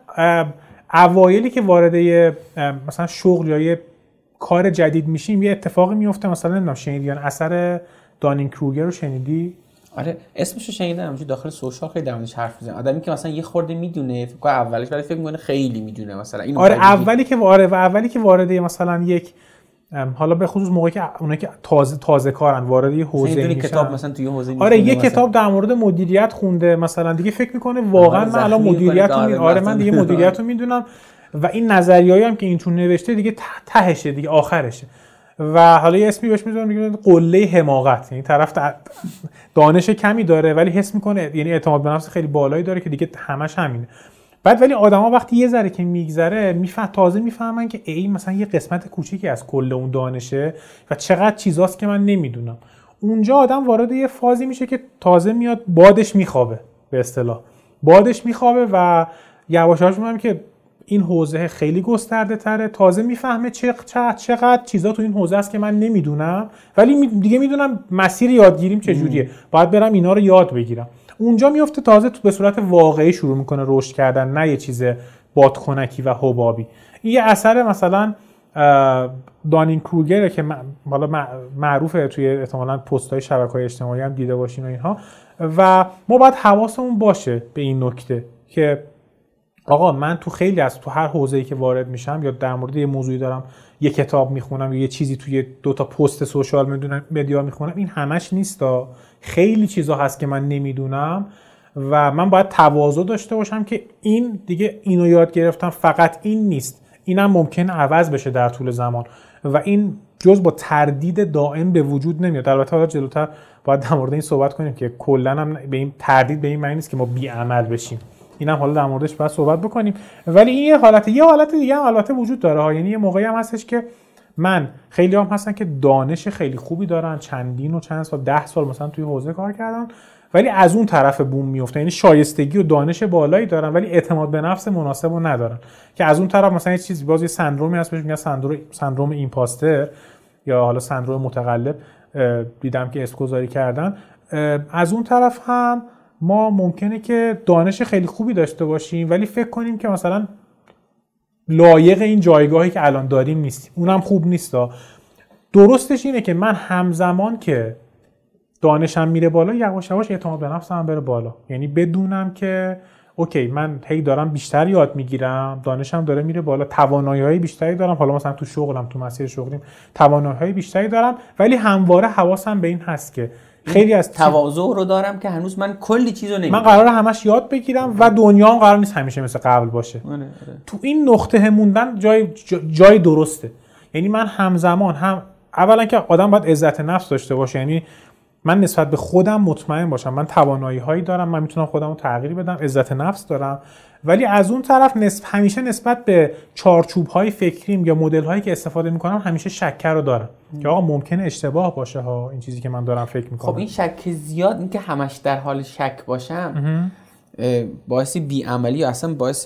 اوایلی که وارد یه مثلا شغل یا یه کار جدید میشیم یه اتفاقی میفته، مثلا نمیدونم شنیدی اثر دانینگ کروگر رو شنیدی؟ آره اسمش رو شنیدم، همونجوری داخل سوشال خیلی در موردش حرف میزنن. آدمی که مثلا یه خورده میدونه فکر کنم اولش، ولی فکر میکنه خیلی میدونه مثلا اینو. آره اولی که وارد و اولی که وارد مثلا یک حالا به خصوص موقعی که اونایی که تازه تازه کارن وارد یه حوزه میشن، کتاب مثلا توی حوزه آره یه کتاب در مورد مدیریت خونده مثلا دیگه فکر میکنه واقعا من الان مدیریت رو می... آره من دیگه مدیریت رو میدونم و این نظریه‌ای هم که اینچون نوشته دیگه تهشه دیگه آخرشه و حالا یه اسمی بهش میذارم میگه قله حماقت، یعنی طرف دانش کمی داره ولی حس میکنه یعنی اعتماد به نفس خیلی بالایی داره که دیگه همش همینه. بعد ولی آدما وقتی یه ذره که میگذره میفهم تازه میفهمن که ای مثلا یه قسمت کوچیکی از کل اون دانشه و چقدر چیزاست که من نمیدونم. اونجا آدم وارد یه فازی میشه که تازه میاد بادش میخوابه، به اصطلاح بادش میخوابه و یواش یواش میگم که این حوزه خیلی گسترده تره، تازه میفهمه چقدر چقدر چیزا تو این حوزه است که من نمیدونم ولی دیگه میدونم مسیر یادگیریم چجوریه، باید برم اینا رو یاد بگیرم. اونجا میفته تازه تو به صورت واقعی شروع میکنه رشد کردن، نه یه چیز بادکنکی و حبابی. این یه اثر مثلا دانینگ کروگر که حالا معروفه توی احتمالاً پست‌های شبکه‌های اجتماعی هم دیده باشین و اینها، و ما باید حواسمون باشه به این نکته که آقا من تو خیلی از تو هر حوزه‌ای که وارد میشم یا در مورد یه موضوعی دارم یه کتاب میخونم یا یه چیزی توی دو تا پست سوشال مدیا میخونم، این همش نیستا، خیلی چیزا هست که من نمیدونم و من باید تواضع داشته باشم که این دیگه اینو یاد گرفتم، فقط این نیست، اینم ممکنه عوض بشه در طول زمان و این جز با تردید دائم به وجود نمیاد. البته حالا جلوتر باید در مورد این صحبت کنیم که کلا هم به این تردید به این معنی نیست که ما بی‌عمل بشیم، اینم حالا در موردش باید صحبت بکنیم. ولی این یه حالت یه حالت دیگه هم البته وجود داره ها، یعنی یه موقعی هم هستش که من خیلی هم هستن که دانش خیلی خوبی دارن، چندین و چند سال ده سال مثلا توی حوزه کار کردن، ولی از اون طرف بوم میفته، یعنی شایستگی و دانش بالایی دارن ولی اعتماد به نفس مناسب رو ندارن، که از اون طرف مثلا یه چیزی باز یه سندرومی هست بهش میگن سندروم سندروم ایمپاستر یا حالا سندروم متقلب، دیدم که اسم گذاری کردن. از اون طرف هم ما ممکنه که دانش خیلی خوبی داشته باشیم ولی فکر کنیم که مثلا لایق این جایگاهی که الان داریم نیستیم، اونم خوب نیستا. درستش اینه که من همزمان که دانشم میره بالا یواش یواش اعتماد به نفسم هم بره بالا، یعنی بدونم که اوکی من هی دارم بیشتر یاد میگیرم، دانشم داره میره بالا، توانایی‌های بیشتری دارم، حالا مثلا تو شغلم تو مسیر شغلیم توانایی‌های بیشتری دارم، ولی همواره حواسم به این هست که خیلی از تواضع رو دارم که هنوز من کلی چیزو نمیدونم، من قراره همش یاد بگیرم و دنیام قرار نیست همیشه مثل قبل باشه. اره اره. تو این نقطه موندن جای جای درسته، یعنی من همزمان هم اولا که آدم باید عزت نفس داشته باشه، یعنی من نسبت به خودم مطمئن باشم، من توانایی هایی دارم، من میتونم خودم رو تغییر بدم، عزت نفس دارم. ولی از اون طرف نسب همیشه نسبت به چارچوب های فکریم یا مدل هایی که استفاده میکنم همیشه شک رو دارم که آقا ممکنه اشتباه باشه ها این چیزی که من دارم فکر میکنم. خب این شک زیاد، این که همش در حال شک باشم باعث بی‌عملی یا اصلا باعث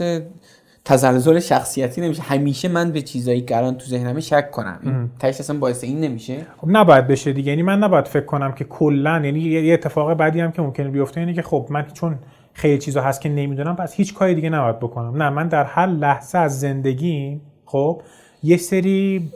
تزلزل شخصیتی نمیشه. همیشه من به چیزایی که الان تو ذهنمه شک کنم، تاش اصلا باعث این نمیشه. خب نباید بشه دیگه. یعنی من نباید فکر کنم که کلا، یعنی یه اتفاق بعدی هم که ممکنه بیفته اینه که خب من چون خیلی چیزا هست که نمیدونم پس هیچ کاری دیگه نباید بکنم. نه، من در هر لحظه از زندگی خب یه سری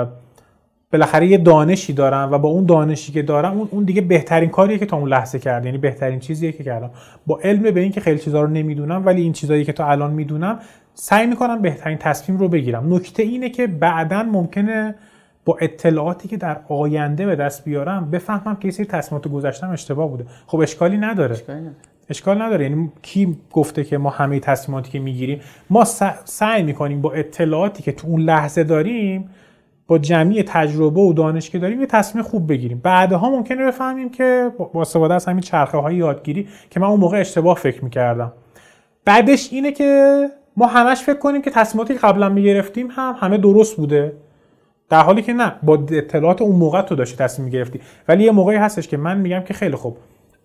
بالاخره یه دانشی دارم و با اون دانشی که دارم اون اون دیگه بهترین کاریه که تا اون لحظه کردم، یعنی بهترین چیزیه که کردم. با علم به این که خیلی چیزا رو نمیدونم ولی این چیزایی که تا الان میدونم سعی میکنم بهترین تصمیم رو بگیرم. نکته اینه که بعداً ممکنه با اطلاعاتی که در آینده به دست بیارم بفهمم که یه سری تصمیمات گذشتم اشتباه بوده. خب اشکالی نداره. اشکالی نداره. اشکال نداره. یعنی کی گفته که ما همه تصمیماتی که میگیریم، ما سعی میکنیم با اطلاعاتی که تو اون لحظه داریم، با جمعی تجربه و دانش که داریم، یه تصمیم خوب بگیریم. بعدها ممکنه بفهمیم که با استفاده از همین چرخه های یادگیری که من اون موقع اشتباه فکر میکردم. بعدش اینه که ما همش فکر کنیم که تصمیماتی که قبلا میگرفتیم هم همه درست بوده، در حالی که نه، با اطلاعات اون موقع تو داشتی تصمیم میگرفتی. ولی یه موقعی هستش که من میگم که خیلی خوب،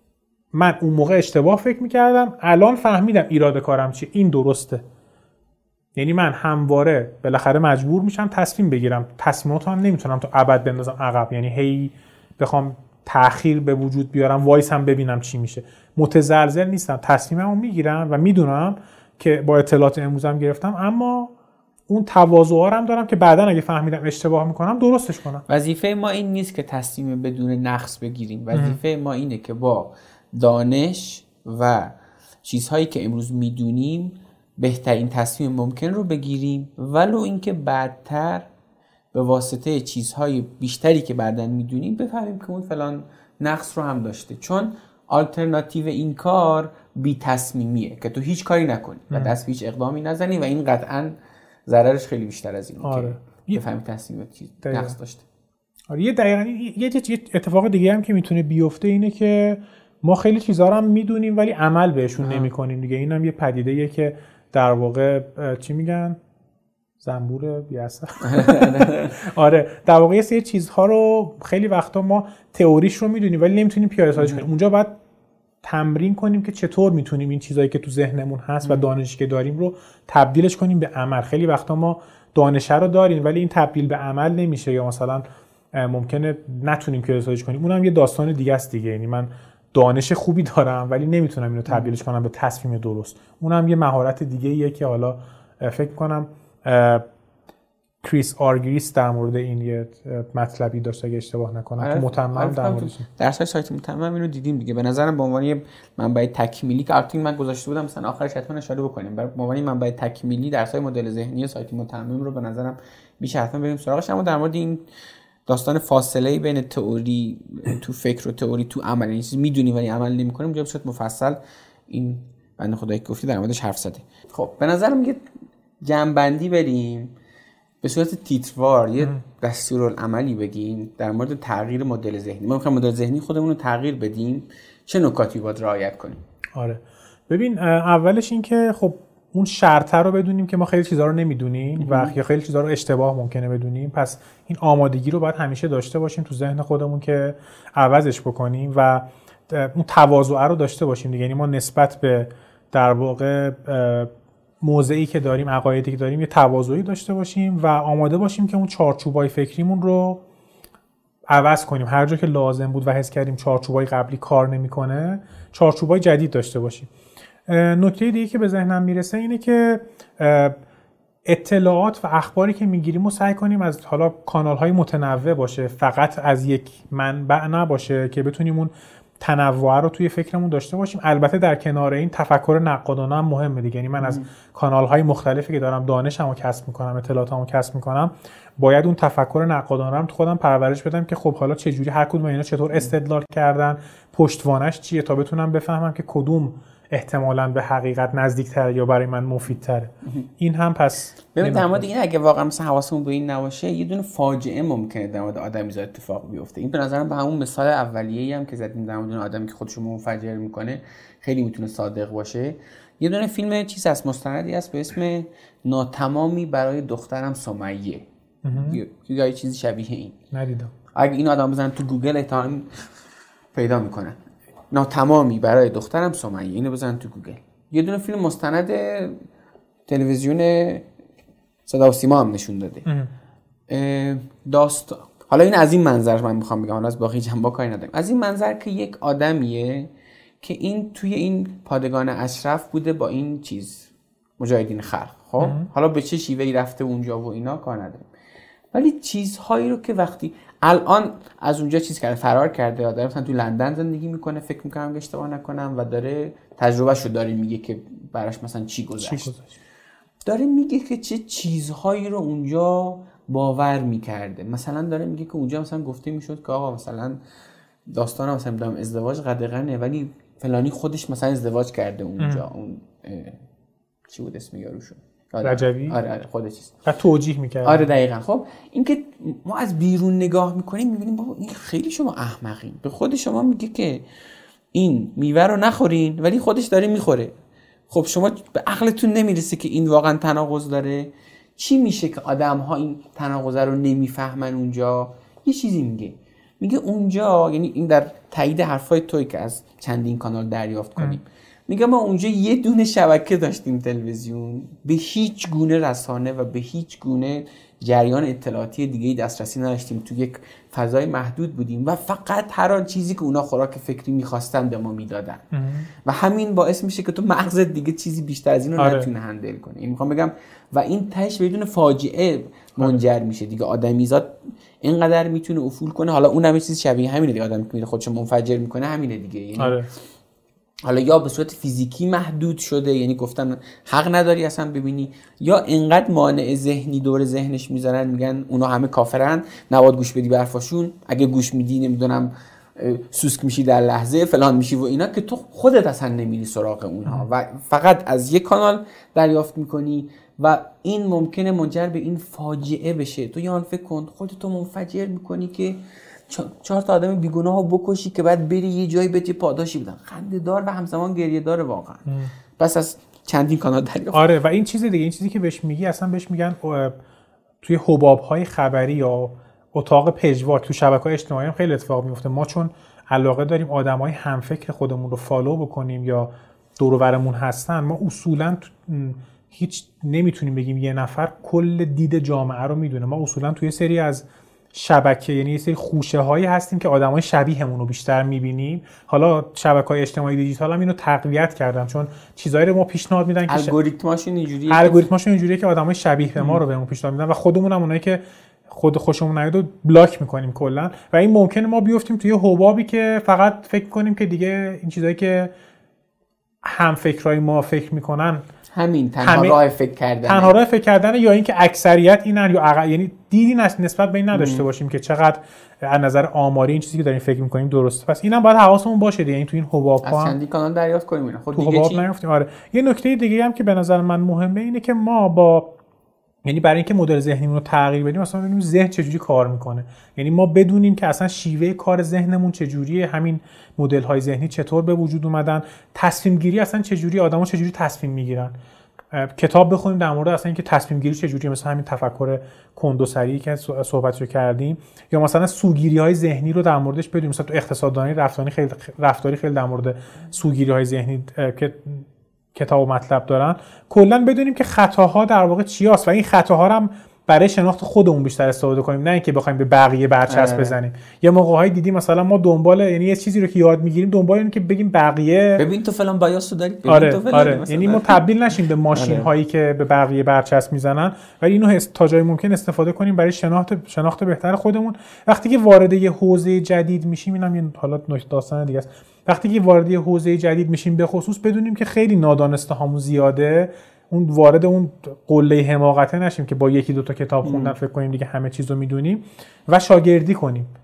من اون موقع اشتباه فکر میکردم، الان فهمیدم ایراد کارم چیه، این درسته. یعنی من همواره بالاخره مجبور میشم تصمیم بگیرم. تصمیماتو هم نمیتونم تا ابد بندازم عقب، یعنی هی بخوام تأخیر به وجود بیارم وایس هم ببینم چی میشه. متزلزل نیستم، تصمیممو میگیرم و میدونم که با اطلاعات امروزم گرفتم، اما اون تواضع هم دارم که بعداً اگه فهمیدم اشتباه میکنم درستش کنم. وظیفه ما این نیست که تصمیم بدون نقص بگیریم. وظیفه ما اینه که با دانش و چیزهایی که امروز میدونیم بهترین تصمیم ممکن رو بگیریم، ولو اینکه بعدتر به واسطه چیزهای بیشتری که بعداً میدونیم بفهمیم که اون فلان نقص رو هم داشته. چون آلترناتیو این کار بی تصمیمیه که تو هیچ کاری نکنی و دست به هیچ اقدامی نزنی و این قطعاً ضررش خیلی بیشتر از اینه. آره. که بفهمی تصمیم چیز نقص داشته. آره یه دقیقاً یه اتفاق دیگه هم که میتونه بیفته اینه که ما خیلی چیزا رو هم میدونیم ولی عمل بهشون نمی‌کنیم دیگه. اینم یه پدیده‌ایه که در واقع چی میگن؟ زنبور بی‌اثر. آره در واقع یه سری چیزها رو خیلی وقتا ما تئوریش رو میدونیم ولی نمیتونیم پیاده سازیش کنیم. اونجا باید تمرین کنیم که چطور میتونیم این چیزایی که تو ذهنمون هست و دانشی که داریم رو تبدیلش کنیم به عمل. خیلی وقتا ما دانش رو داریم ولی این تبدیل به عمل نمیشه، یا مثلا ممکنه نتونیم پیاده سازیش کنیم. اونم یه داستان دیگه است دیگه. یعنی من دانش خوبی دارم ولی نمیتونم اینو تبدیلش کنم به تصمیم درست. اونم یه مهارت دیگه ایه که حالا فکر کنم کریس آرگریس در مورد این یه مطلبی داشت اگه اشتباه نکنم تو متمم در موردش درس سایت متمم اینو دیدیم دیگه. به نظرم به عنوان یه منبع تکمیلی که البته من گذاشته بودم مثلا آخرش حتما اشاره بکنیم، به عنوان منبع تکمیلی درس‌های مدل ذهنی سایت متمم رو به نظرم میشه حتما بریم سراغش. اما در مورد این داستان فاصله بین تئوری تو فکر و تئوری تو عمل، این چیز میدونیم ولی عمل نمی‌کنیم، اونجا بشه مفصل این بنده خدایی که گفتی در موردش حرف زده. خب به نظرم یه جمع‌بندی بریم به صورت تیتروار، یه دستورالعملی بگیم در مورد تغییر مدل ذهنی. ما می‌خوایم مدل ذهنی خودمون رو تغییر بدیم، چه نکاتی باید رعایت کنیم؟ آره ببین، اولش این که خب اون شرطه رو بدونیم که ما خیلی چیزا رو نمیدونیم و یا خیلی چیزا رو اشتباه ممکنه بدونیم. پس این آمادگی رو باید همیشه داشته باشیم تو ذهن خودمون که عوضش بکنیم و اون تواضع رو داشته باشیم دیگه. یعنی ما نسبت به در واقع موضعی که داریم، عقایدی که داریم، یه تواضعی داشته باشیم و آماده باشیم که اون چارچوبای فکریمون رو عوض کنیم. هر جا که لازم بود و حس کردیم چارچوبای قبلی کار نمیکنه، چارچوبای جدید داشته باشیم. نکته دیگه که به ذهنم میرسه اینه که اطلاعات و اخباری که میگیریم رو سعی کنیم از حالا کانال‌های متنوع باشه، فقط از یک منبع نباشه، که بتونیم اون تنوع رو توی فکرمون داشته باشیم. البته در کنار این تفکر نقادانه هم مهمه دیگه. یعنی من از کانال‌های مختلفی که دارم دانشمو کسب می‌کنم، اطلاعاتمو کسب می‌کنم، باید اون تفکر نقادانه رو تو خودم پرورش بدم که خب حالا چه جوری هر کدوم اینا چطور استدلال کردن، پشتوانش چیه، تا بتونم بفهمم که کدوم احتمالاً به حقیقت نزدیک‌تر یا برای من مفیدتره. این هم پس ببین در مورد این اگه واقعا مثلا حواسمون به این نباشه یه دونه فاجعه ممکنه در مورد آدمیزاد اتفاق بیفته. این به نظرم به همون مثال اولیه‌ای هم که زدیم در مورد آدمی که خودشو منفجر میکنه خیلی میتونه صادق باشه. یه دونه فیلم چیز هست، مستندی هست به اسم ناتمامی برای دخترم سمیه. یا یه چیزی شبیه این. ندیدم. اگه این آدم بزنن تو گوگل احتمالاً پیدا میکنن. ناتمامی برای دخترم سمیه، اینو بزنن تو گوگل. یه دونه فیلم مستند تلویزیون صدا و سیما هم نشون داده. داستان حالا این از این منظر من میخوام بگم، حالا از باقی جنبا کاری ندارم. از این منظر که یک آدمیه که این توی این پادگان اشرف بوده با این چیز مجاهدین خلق، خب حالا به چه شیوهی رفته اونجا و اینا کار نداریم، ولی چیزهایی رو که وقتی الان از اونجا چیز کرده فرار کرده، آدم مثلا تو لندن زندگی میکنه فکر میکنم که اشتباه نکنم و داره تجربهشو داره میگه که براش مثلا چی گذشت، داره میگه که چه چیزهایی رو اونجا باور میکرده. مثلا داره میگه که اونجا مثلا گفته میشد که آقا مثلا داستان مثلا میدونم ازدواج قدغنه ولی فلانی خودش مثلا ازدواج کرده اونجا. ام. اون چی بود اسم یاروشون؟ رجبی؟ آره آره خودش چیز. و توجیه میکرد. آره دقیقاً. خب این که ما از بیرون نگاه میکنیم میبینیم بابا این خیلی شما احمقین. به خود شما میگه که این میوه رو نخورین ولی خودش داره میخوره. خب شما به عقلتون نمیرسه که این واقعا تناقض داره؟ چی میشه که آدم‌ها این تناقض رو نمیفهمن اونجا؟ یه چیزی میگه. میگه اونجا، یعنی این در تایید حرفای توی که از چندین کانال دریافت کنیم، میگه ما اونجا یه دونه شبکه داشتیم تلویزیون، به هیچ گونه رسانه و به هیچ گونه جریان اطلاعاتی دیگه دسترسی نداشتیم، تو یک فضای محدود بودیم و فقط هر چیزی که اونا خوراک فکری میخواستن به ما میدادن و همین باعث میشه که تو مغزت دیگه چیزی بیشتر از این رو آره. نتونه هندل کنه. این میخوام بگم و این تهش بدون فاجعه منجر میشه دیگه. آدمیزاد اینقدر میتونه افول کنه. حالا اونم یه چیز شبیه همینه دیگه، آدمی که میره خودشو منفجر میکنه همینه دیگه. یعنی آره. حالا یا به صورت فیزیکی محدود شده، یعنی گفتن حق نداری اصلا ببینی، یا انقدر مانع ذهنی دور ذهنش میذارن میگن اونا همه کافرن نباید گوش بدی به حرفاشون، اگه گوش میدی نمیدونم سوسک میشی در لحظه فلان میشی و اینا، که تو خودت اصلا نمیری سراغ اونها و فقط از یک کانال دریافت میکنی و این ممکنه منجر به این فاجعه بشه. تو یان فکر کن خودتو منفجر میکنی که چهار تا آدم بیگناهو بکشی که بعد بری یه جایی بهت پاداشی بدن. خنده دار و همزمان گریه داره واقعا. بس از چندین کانال دریافت. آره و این چیز دیگه، این چیزی که بهش میگی اصلا بهش میگن توی حباب‌های خبری یا اتاق پژواک تو شبکه‌های اجتماعی هم خیلی اتفاق میفته. ما چون علاقه داریم آدمای همفکر خودمون رو فالو بکنیم یا دور و برمون هستن، ما اصولاً هیچ نمیتونیم بگیم یه نفر کل دید جامعه رو میدونه. ما اصولاً توی سری از شبکه، یعنی یه سری خوشه هایی هستیم که آدمای شبیهمون رو بیشتر میبینیم. حالا شبکه‌های اجتماعی دیجیتال هم اینو تقویت کردن، چون چیزایی رو ما پیشنهاد میدن که الگوریتماشون اینجوریه الگوریتماشون اینجوریه که آدمای شبیه به ما رو بهمون پیشنهاد میدن و خودمون هم اونایی که خود خوشمون نیاد رو بلاک میکنیم کلا. و این ممکنه ما بیافتیم توی حبابی که فقط فکر کنیم که دیگه این چیزایی که هم فکرای ما فکر میکنن همین تنها راه فکر کردن تنها راه فکر کردن، یا اینکه اکثریت اینن یا اق... یعنی دیدی نسبت به این نداشته ام. باشیم که چقدر از نظر آماری این چیزی که داریم فکر میکنیم درسته. پس اینم باید حواسمون باشه دیگه. این تو این حباب ها از چندین کانال دریافت کنیم اینا. خود دیگه حباب چی نیافتیم. آره یه نکته دیگه هم که به نظر من مهمه اینه که ما با یعنی برای اینکه مدل ذهنیمون رو تغییر بدیم مثلا ببینیم ذهن چجوری کار میکنه، یعنی ما بدونیم که اصلا شیوه کار ذهنمون چجوریه، همین مدل های ذهنی چطور به وجود اومدن، تصمیم گیری اصلا چجوری، آدما چجوری تصمیم میگیرن، کتاب بخونیم در مورد اصلا اینکه تصمیم گیری چجوریه، مثلا همین تفکر کندوسری که صحبتشو کردیم، یا مثلا سوگیری های ذهنی رو در موردش بدونیم. مثلا تو اقتصاددانی رفتاری خیلی رفتاری خیلی در مورد سوگیری های ذهنی که کتاب و مطلب دارن، کلا بدونیم که خطاها در واقع چیاست و این خطاها رو هم برای شناخت خودمون بیشتر استفاده کنیم، نه اینکه بخوایم به بقیه برچسب بزنیم. یه موقع‌هایی دیدیم مثلا ما دنبال، یعنی یه چیزی رو که یاد میگیریم دنبال اینه که بگیم بقیه ببین تو فلان بایاسو داری، ببین آره، تو فلان آره. یعنی ما تبدیل نشیم به ماشین هایی که به بقیه برچسب میزنن، ولی اینو تا جایی ممکن استفاده کنیم برای شناخت شناخت بهتر خودمون. وقتی که وارد یه حوزه جدید میشیم، اینم یه حالا نکته داستان دیگه است، وقتی که وارد یه حوزه جدید میشیم به خصوص بدونیم که خیلی نادانسته هامون زیاده، اون وارد اون قله حماقته نشیم که با یکی دو تا کتاب خوندن فکر کنیم دیگه همه چیزو میدونیم و شاگردی کنیم.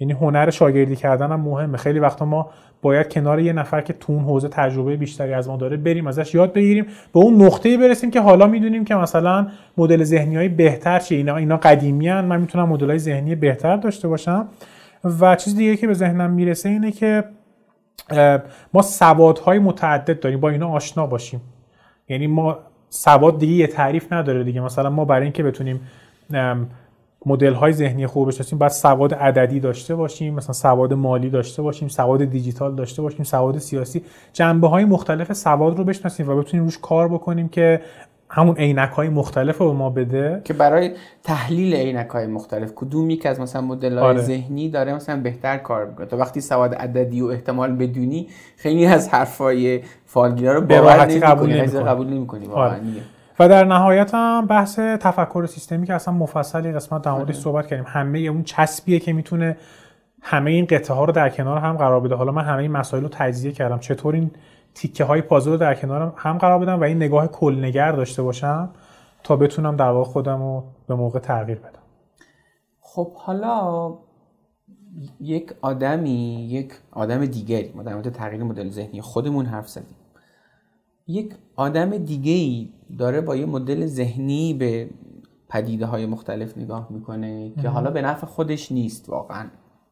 یعنی هنر شاگردی کردن هم مهمه. خیلی وقتا ما باید کنار یه نفر که تو اون حوزه تجربه بیشتری از ما داره بریم ازش یاد بگیریم، به اون نقطه‌ای برسیم که حالا میدونیم که مثلا مدل ذهنی‌های بهتر چیه، اینا اینا قدیمیان، من میتونم مدل‌های ذهنی بهتر داشته باشم. و چیز دیگه که به ذهنم میرسه اینه که ما سوادهای متعدد داریم، با اینا آشنا باشیم. یعنی ما سواد دیگه یه تعریف نداره دیگه. مثلا ما برای اینکه بتونیم مدل‌های ذهنی خوب بشناسیم باید سواد عددی داشته باشیم، مثلا سواد مالی داشته باشیم، سواد دیجیتال داشته باشیم، سواد سیاسی، جنبه‌های مختلف سواد رو بشناسیم و بتونیم روش کار بکنیم که همون عینک‌های مختلف رو به ما بده، که برای تحلیل عینک‌های مختلف کدوم یک از مثلا مدل‌های آره. ذهنی داره مثلا بهتر کار می‌کنه. تا وقتی سواد عددی و احتمال بدونی خیلی از حرفای فالگیرا رو باور نمی‌کنی، قبول نمی‌کنی واقعا. و در نهایت هم بحث تفکر سیستمی که اصلا مفصلی قسمت در موردش صحبت کردیم. همه اون چسبیه که میتونه همه این قطعه ها رو در کنار هم قرار بده. حالا من همه این مسائل رو تجزیه کردم، چطور این تیکه های پازل رو در کنار هم قرار بدم و این نگاه کلنگر داشته باشم تا بتونم در واقع خودم رو به موقع تغییر بدم. خب حالا یک آدمی یک آدم دیگری، ما در مورد تغییر مدل ذهنی خودمون حرف زدیم، یک آدم دیگه‌ای داره با یه مدل ذهنی به پدیده‌های مختلف نگاه میکنه که حالا به نفع خودش نیست واقعا،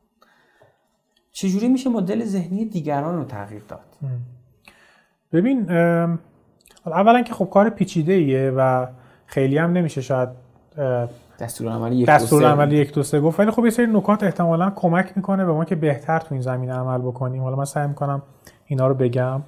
چجوری میشه مدل ذهنی دیگران رو تغییر داد؟ ببین اولا که خب کار پیچیده‌ایه و خیلی هم نمیشه شاید دستورالعمل یک دستورالعمل یک دو سه گفت، ولی خب یه سری نکات احتمالاً کمک میکنه به ما که بهتر تو این زمینه عمل بکنیم. حالا من سعی میکنم اینا رو بگم.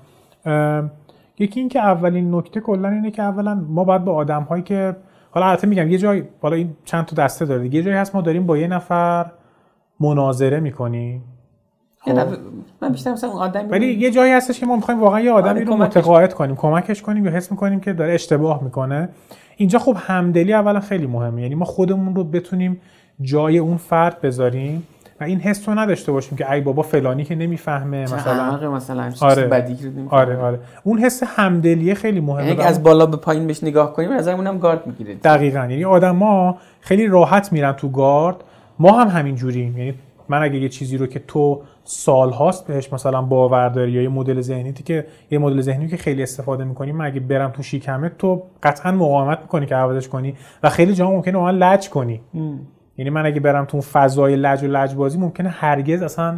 یکی این که اولین نکته کلا اینه که اولا ما باید با آدم‌هایی که حالا البته میگم یه جای بالا این چند تا دسته داره دیگه، یه جایی هست ما داریم با یه نفر مناظره میکنیم، خب من بیشتر مثلا اون آدمی، ولی یه جایی هستش که ما میخوایم واقعا یه آدمی رو متقاعد کنیم، کمکش کنیم یا حس میکنیم که داره اشتباه میکنه. اینجا خب همدلی اولا خیلی مهمه، یعنی ما خودمون رو بتونیم جای اون فرد بذاریم و این حس رو نداشته باشیم که ای بابا فلانی که نمیفهمه مثلا مثلا آره. بدی رو نمیفهمه. آره آره اون حس همدلی خیلی مهمه. یعنی از بالا به پایین بهش نگاه کنیم نظرمون هم گارد میگیره. دقیقاً، یعنی آدما خیلی راحت میرن تو گارد، ما هم همین جوریم. یعنی من اگه یه چیزی رو که تو سال هاست بهش مثلا باور داری یا یه مدل ذهنی که یه مدل ذهنی که خیلی استفاده می‌کنی، من اگه برم تو شیکمت تو قطعاً مقاومت می‌کنی که عوضش کنی و خیلی جا ممکنه اون لج کنی. ام. یعنی من اگه برم تو فضای لج و لجبازی ممکنه هرگز اصلا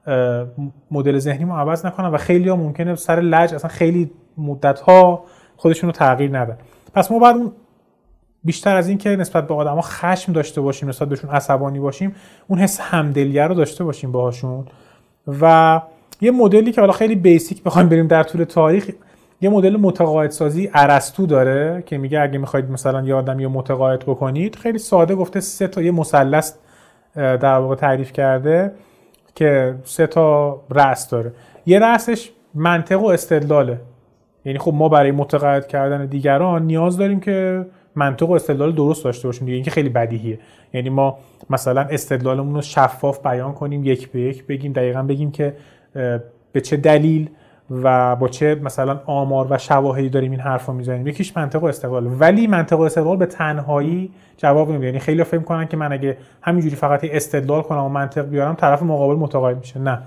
مدل ذهنیمو عوض نکنم و خیلی‌ها ممکنه سر لج اصلا خیلی مدت‌ها خودشونو تغییر ندن. پس ما باید اون بیشتر از این که نسبت به آدم‌ها خشم داشته باشیم، نسبت بهشون عصبانی باشیم، اون حس همدلی رو داشته باشیم باهاشون. و یه مدلی که حالا خیلی بیسیک بخوایم بریم در طول تاریخ، یه مدل متقاعدسازی ارسطو داره که میگه اگه میخواید مثلا یه آدمی رو متقاعد بکنید، خیلی ساده گفته سه تا یه مثلث در واقع تعریف کرده که سه تا رأس داره. یه رأسش منطق و استدلاله، یعنی خب ما برای متقاعد کردن دیگران نیاز داریم که منطق و استدلال درست داشته باشیم دیگه، این که خیلی بدیهیه. یعنی ما مثلا استدلالمون رو شفاف بیان کنیم، یک به یک بگیم، دقیقاً بگیم که به چه دلیل و با چه مثلا آمار و شواهدی داریم این حرفو میزنیم. یکیش منطق و استدلال، ولی منطق و استدلال به تنهایی جواب نمیده. یعنی خیلی‌ها فکر می‌کنن که من اگه همینجوری فقط استدلال کنم و منطق بیارم طرف مقابل متقاعد میشه. نه.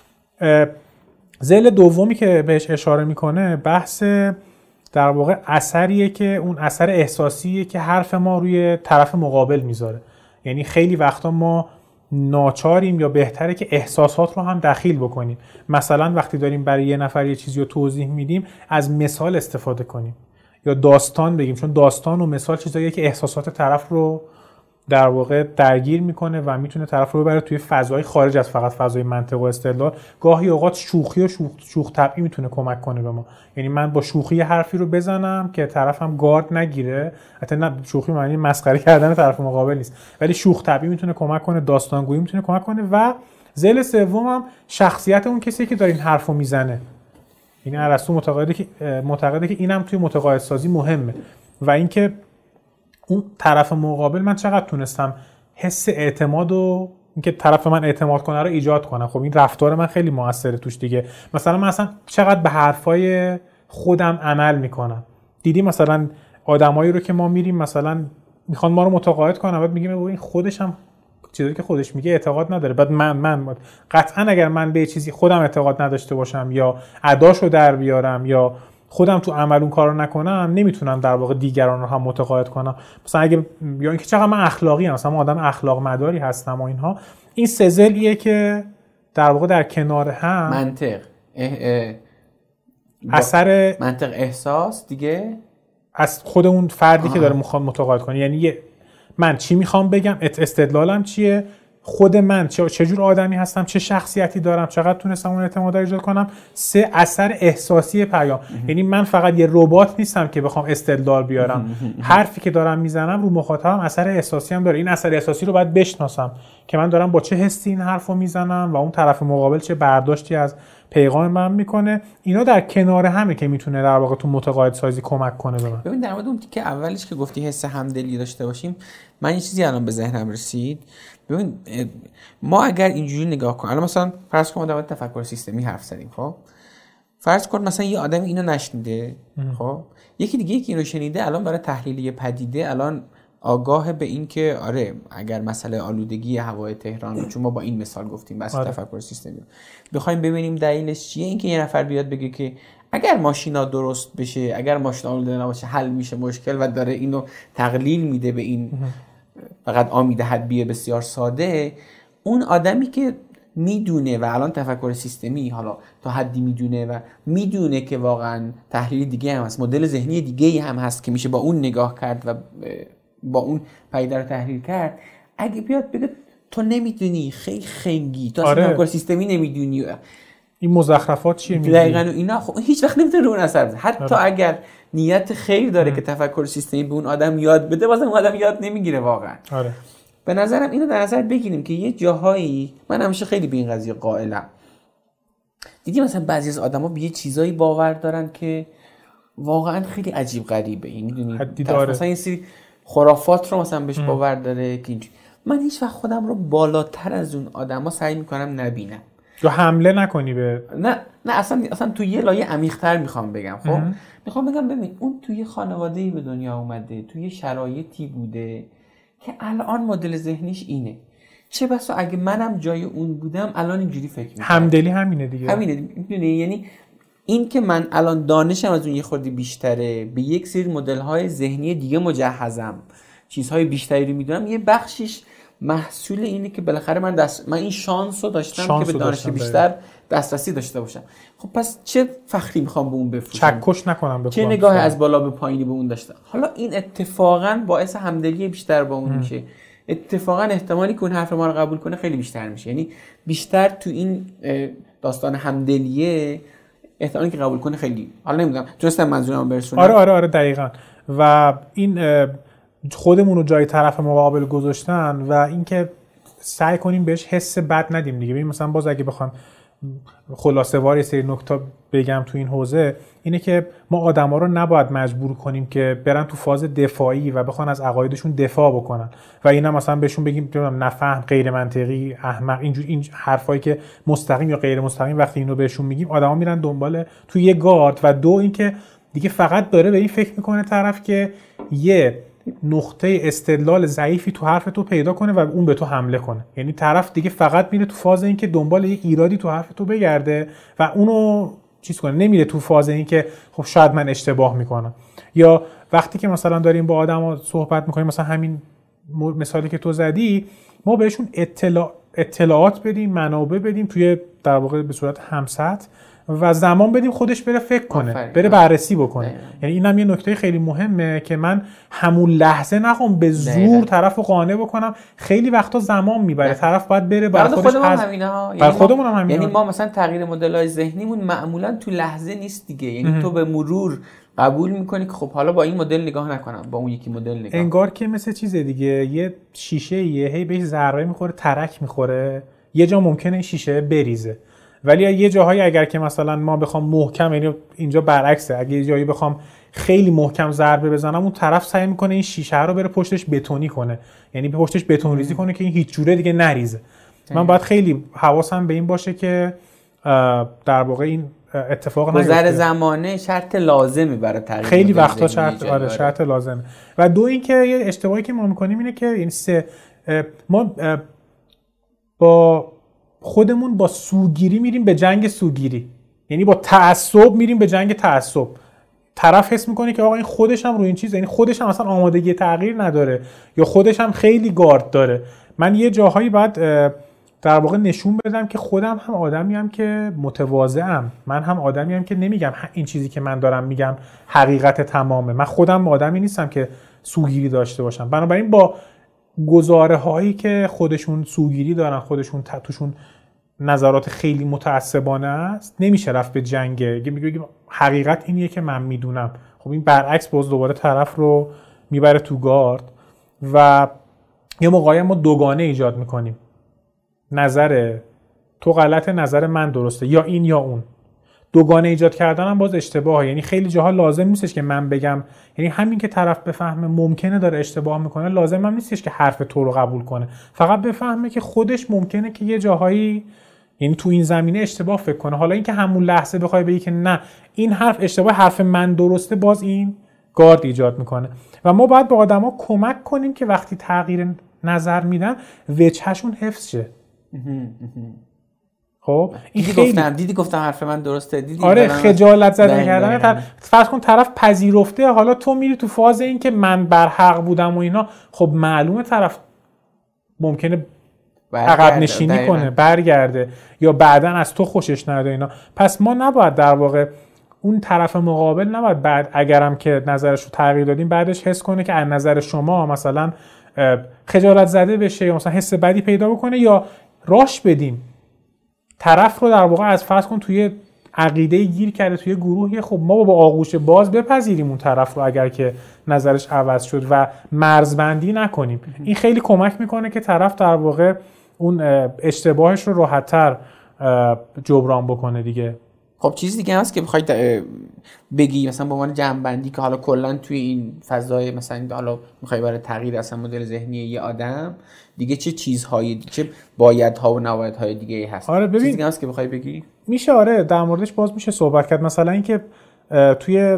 ذیل دومی که بهش اشاره میکنه بحث در واقع اثریه که اون اثر احساسیه که حرف ما روی طرف مقابل میذاره. یعنی خیلی وقتا ما ناچاریم یا بهتره که احساسات رو هم دخیل بکنیم. مثلا وقتی داریم برای یه نفر یه چیزی رو توضیح میدیم از مثال استفاده کنیم یا داستان بگیم، چون داستان و مثال چیزاییه که احساسات طرف رو در واقع درگیر میکنه و میتونه طرف رو ببره توی فضای خارج از فقط فضای منطق و استدلال. گاهی اوقات شوخی و شوخ شوخ طبعی میتونه کمک کنه به ما. یعنی من با شوخی حرفی رو بزنم که طرفم گارد نگیره، حتی نه شوخی معنی مسخره کردن طرف مقابل نیست، ولی شوخ طبعی میتونه کمک کنه، داستانگویی میتونه کمک کنه. و ذیل سوم هم شخصیت اون کسی که داره این حرفو میزنه. یعنی ارسطو معتقده که معتقده که اینم توی متقاعدسازی مهمه و اینکه اون طرف مقابل من چقدر تونستم حس اعتماد و اینکه طرف من اعتماد کنه رو ایجاد کنم. خب این رفتار من خیلی موثره توش دیگه. مثلا من اصلا چقدر به حرفای خودم عمل میکنم. دیدی مثلا آدمایی رو که ما میریم مثلا میخوان ما رو متقاعد کنن، بعد میگیم این خودش هم چیزی که خودش میگه اعتقاد نداره. بعد من من قطعا اگر من به چیزی خودم اعتقاد نداشته باشم یا اداشو در بیارم یا خودم تو عمل اون کارو نکنم، نمیتونم در واقع دیگران رو هم متقاعد کنم. مثلا اگه یا اینکه چقدر من اخلاقی ام، مثلا من آدم اخلاق مداری هستم و اینها، این سزلیه که در واقع در کنار هم منطق اه اه اثر منطق احساس دیگه از خود اون فردی آه. که داره میخوام متقاعد کنه. یعنی یه من چی میخوام بگم، استدلالم چیه، خود من چه چجور آدمی هستم، چه شخصیتی دارم، چقدر تونستم اون اعتماد رو ایجاد کنم. سه اثر احساسی پیام. یعنی من فقط یه ربات نیستم که بخوام استدلال بیارم. حرفی که دارم میزنم رو مخاطبم اثر احساسی هم داره. این اثر احساسی رو باید بشناسم که من دارم با چه حسی این حرفو میزنم و اون طرف مقابل چه برداشتی از پیغام من میکنه. اینا در کنار همه که میتونه در واقع تو متقاعد سازی کمک کنه به من. ببین در مورد اون تیکه اولش که گفتی حس همدلی داشته باشیم، من یه چیزی الان به ذهنم رسید. ببین ما اگر اینجوری نگاه کنیم، الان مثلا فرض کن ما در مورد تفکر سیستمی حرف زدیم، خب فرض کن مثلا یه آدمی اینو نشنیده، خب یکی دیگه که اینو شنیده الان برای تحلیل یه پدیده الان آگاه به این که آره اگر مسئله آلودگی هوای تهران، چون ما با این مثال گفتیم بس آره. تفکر سیستمی بخوایم ببینیم دلیلش چیه، این که یه نفر بیاد بگه که اگر ماشینا درست بشه، اگر ماشینا آلوده نباشه حل میشه مشکل، و داره اینو تقلیل میده به این فقط آمیده حدبیه بسیار ساده. اون آدمی که میدونه و الان تفکر سیستمی حالا تا حدی میدونه و میدونه که واقعا تحلیل دیگه هم هست، مدل ذهنی دیگه هم هست که میشه با اون نگاه کرد و با اون پدیده رو تحلیل کرد، اگه بیاد بگه تو نمیدونی، خیلی خنگی، تو آره. اصلا تفکر سیستمی نمیدونی، این مزخرفات چیه میگی؟ دقیقاً اینا خب هیچ وقت نمیتونه رو اون اثر بزنه. حتی آره. اگر نیت خیر داره ام. که تفکر سیستمی به اون آدم یاد بده، واسه اون آدم یاد نمیگیره واقعا. آره. به نظرم اینو در نظر بگیریم که یه جاهایی من همیشه خیلی به این قضیه قائلم. دیدی مثلا بعضی از آدما به یه چیزایی باور دارن که واقعا خیلی عجیب غریبه. این میدونی مثلا این سری خرافات رو مثلا بهش ام. باور داره که من هیچ وقت خودم رو بالاتر از اون آدما سعی میکنم نبینم یا حمله نکنی به نه نه اصلا اصلا تو یه لایه عمیق‌تر میخوام بگم. خب میخوام بگم ببین اون توی خانواده‌ای به دنیا اومده، توی شرایطی بوده که الان مدل ذهنیش اینه، چه بسا اگه منم جای اون بودم الان اینجوری فکر می‌کردم. همدلی همینه دیگه. همینه میدونی، یعنی این که من الان دانشم از اون یه خورده بیشتره، به یک سری مدل‌های ذهنی دیگه مجهزم، چیزهای بیشتری رو میدونم، یه بخشش محصول اینه که بالاخره من دست من این شانس رو داشتم شانس که به دانش بیشتر باید. دسترسی داشته باشم. خب پس چه فخری میخوام به اون بفروشم، چکش نکنم به چه نگاه از بالا به پایینی به اون داشتم. حالا این اتفاقا باعث همدلی بیشتر با اون میشه، اتفاقا احتمالی که اون حرف ما رو قبول کنه خیلی بیشتر میشه. یعنی بیشتر تو این داستان همدلیه احتمالی که قبول کنه خیلی، حالا نمیدونم تونستم منظورمو برسونم. آره آره آره دقیقاً. و این خودمون رو جای طرف مقابل گذاشتن و اینکه سعی کنیم بهش حس بد ندیم دیگه. ببین مثلا باز اگه بخوام خلاصه وار یه سری نکته بگم تو این حوزه، اینه که ما آدما رو نباید مجبور کنیم که برن تو فاز دفاعی و بخوان از عقایدشون دفاع بکنن و اینا مثلا بهشون بگیم نفهم، غیر منطقی، احمق، اینجور این حرفایی که مستقیم یا غیر مستقیم وقتی اینو بهشون میگیم آدما میرن دنبال تو یه گارد. و دو اینکه دیگه فقط داره به این فکر میکنه طرف که یه نقطه استدلال ضعیفی تو حرف تو پیدا کنه و اون به تو حمله کنه. یعنی طرف دیگه فقط میره تو فاز این که دنبال یک ایرادی تو حرف تو بگرده و اونو چیز کنه، نمیره تو فاز این که خب شاید من اشتباه میکنم. یا وقتی که مثلا داریم با آدما صحبت میکنیم، مثلا همین مثالی که تو زدی، ما بهشون اطلاع اطلاعات بدیم، منابع بدیم توی در واقع به صورت همسط و زمان بدیم خودش بره فکر کنه، آفرین. بره بررسی بکنه. دقیقا. یعنی اینم یه نکته خیلی مهمه که من همون لحظه نخوام به زور دقیقا. طرفو قانع بکنم. خیلی وقتا زمان میبره، طرف باید بره برای خودش خودمون هم همینه ها. یعنی خودمون هم همینه. یعنی ما مثلا تغییر مدل‌های ذهنیمون معمولا تو لحظه نیست دیگه. یعنی اه. تو به مرور قبول میکنی که خب حالا با این مدل نگاه نکنم، با اون یکی مدل نگاه. انگار که مثل چیز دیگه، یه شیشه یه هی بهش ذره میخوره، ترک میخوره، یه جا ممکنه این شیشه بریزه. ولی یه جاهایی اگر که مثلا ما بخوام محکم، یعنی اینجا برعکسه، اگه یه جایی بخوام خیلی محکم ضربه بزنم، اون طرف سعی میکنه این شیشه رو بره پشتش بتونی کنه، یعنی به پشتش بتون ریزی کنه که این هیچ جوره دیگه نریزه. من باید خیلی حواسم به این باشه که در واقع این اتفاق نیفته. گذر زمانه شرط لازمه برای تغییر، خیلی وقتا شرط آره شرط لازمه. و دو اینکه یه اشتباهی که ما میکنیم اینه که این سه ما با خودمون با سوگیری میریم به جنگ سوگیری، یعنی با تعصب میریم به جنگ تعصب. طرف حس میکنه که آقا این خودش هم روی این چیز، یعنی خودش هم اصلا آمادگی تغییر نداره یا خودش هم خیلی گارد داره. من یه جاهایی بعد در واقع نشون بدم که خودم هم آدمیم که متواضعم، من هم آدمیم که نمیگم این چیزی که من دارم میگم حقیقت تمامه. من خودم آدمی نیستم که سوگیری داشته باشم. بنابراین با گزاره هایی که خودشون سوگیری دارن، خودشون توشون نظرات خیلی متعصبانه است، نمیشه رفت به جنگ. میگه حقیقت اینیه که من میدونم. خب این برعکس باز دوباره طرف رو میبره تو گارد و یه موقعی ما دوگانه ایجاد میکنیم. نظر تو غلطه، نظر من درسته، یا این یا اون. دوگانه ایجاد کردن هم باز اشتباهه. یعنی خیلی جاها لازم نیستش که من بگم، یعنی همین که طرف بفهمه ممکنه داره اشتباه میکنه، لازم هم نیستش که حرف تو رو قبول کنه. فقط بفهمه که خودش ممکنه که یه جاهایی، یعنی تو این زمینه اشتباه فکر کنه. حالا اینکه همون لحظه بخوای بگی که نه این حرف اشتباه، حرف من درسته، باز این گارد ایجاد میکنه. و ما باید به آدما کمک کنیم که وقتی تغییر نظر میدن وجهشون حفظ شه. خب این دیدی خیلی گفتم دیدی گفتم حرف من درسته، دیدی آره خجالت زدن کردن طرف. فرض کن طرف پذیرفته، حالا تو میری تو فاز این که من بر حق بودم و اینا، خب معلومه طرف ممکنه عقب نشینی کنه، برگرده یا بعداً از تو خوشش نیاد اینا. پس ما نباید در واقع اون طرف مقابل نباید بعد اگرم که نظرش رو تغییر دادیم بعدش حس کنه که از نظر شما مثلا خجالت زده بشه یا مثلا حس بدی پیدا بکنه، یا راش بدیم طرف رو در واقع از فرض کن توی عقیده گیر کرده توی گروهی، خب ما با آغوش باز بپذیریم اون طرف رو اگر که نظرش عوض شد و مرزبندی نکنیم. این خیلی کمک میکنه که طرف در واقع اون اشتباهش رو راحت‌تر جبران بکنه دیگه. خب چیز دیگه هست که بخواید بگی مثلا به عنوان جنبندی که حالا کلا توی این فضای مثلا حالا میخوای برای تغییر اصلا مدل ذهنی یه آدم دیگه چه چیزهایی، چه بایدها و نبایدهای دیگه هست؟ آره ببین چیز دیگه هست که بخوای بگی میشه. آره در موردش باز میشه صحبت کرد. مثلا اینکه توی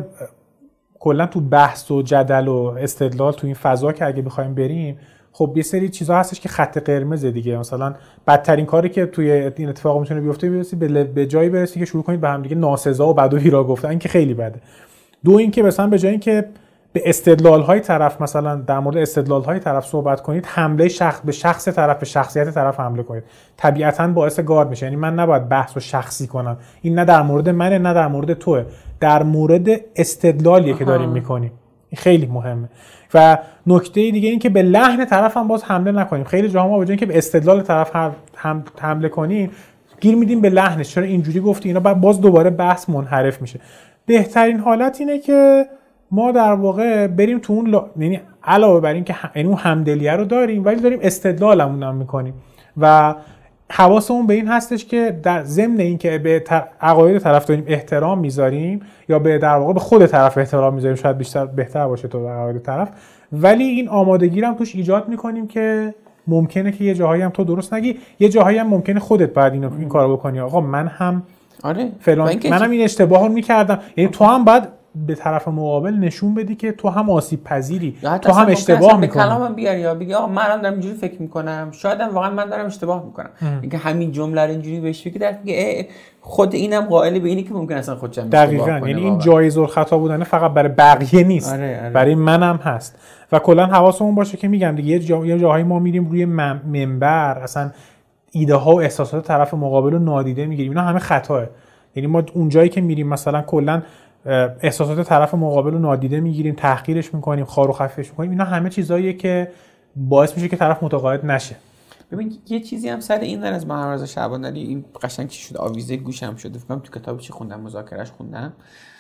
کلا تو بحث و جدل و استدلال تو این فضا که اگه بخوایم بریم، خب یه سری چیزا هستش که خط قرمز دیگه. مثلا بدترین کاری که توی این اتفاق میتونه بیفته برسی به جایی برسی که شروع کنید به هم دیگه ناسزا و بد و بیرا گفتن، این که خیلی بده. دو این که مثلا به جای اینکه به استدلال‌های طرف، مثلا در مورد استدلال‌های طرف صحبت کنید، حمله شخص به شخص طرف، به شخصیت طرف حمله کنید، طبیعتاً باعث گارد میشه. یعنی من نباید بحث رو شخصی کنم، این نه در مورد منه نه در مورد توئه، در مورد استدلالیه که داریم میکنیم. این خیلی مهمه. و نکته دیگه این که به لحن طرف هم باز حمله نکنیم. خیلی جاها ما به جای اینکه به استدلال طرف هم حمله کنیم گیر میدیم به لحنش، چرا اینجوری گفتی اینا، بعد باز دوباره بحث منحرف میشه. بهترین حالت اینه که ما در واقع بریم تو اون لا... یعنی علاوه بر این که یعنی اون همدلیه رو داریم ولی داریم استدلالمون هم میکنیم و حواسمون به این هستش که در ضمن این که به عقاید طرف داریم احترام میذاریم یا به در واقع به خود طرف احترام میذاریم، شاید بیشتر بهتر باشه تو عقاید طرف، ولی این آمادگی رو هم توش ایجاد میکنیم که ممکنه که یه جاهایی هم تو درست نگی، یه جاهایی هم ممکنه خودت بعد اینو این کارو بکنی. آقا من هم آره فلان منم این اشتباهو میکردم. یعنی تو هم بعد به طرف مقابل نشون بدی که تو هم آسیب پذیری، تو هم اشتباه میکنی. کلامم بیاری یا بگی آقا من دارم اینجوری فکر میکنم، شاید هم واقعا من دارم اشتباه میکنم. اینکه همین جمله رو اینجوری بهش بگی در میگه خود اینم قائل به اینی که ممکن اصلا خودم اشتباه کنم. دقیقاً. یعنی این جایز الخطا بودن فقط برای بقیه نیست، آره، آره. برای منم هست. و کلا حواسمون باشه که میگم دیگه یه, جا... یه جاهایی ما میریم روی منبر اصلا ایده ها و احساسات طرف مقابل رو نادیده میگیریم. اینا همه خطاه. یعنی ما اون جایی که میریم مثلا کلا احساسات طرف مقابل رو نادیده میگیریم، تحقیرش میکنیم، خار و خفش میکنیم، اینا همه چیزاییه که باعث میشه که طرف متقاعد نشه. ببین یه چیزی هم سر این در از محمد رضا شعبان علی این قشنگ چی شد آویزه گوشم شده، فکر کنم تو کتابی چی خوندم، مذاکرهش خوندم،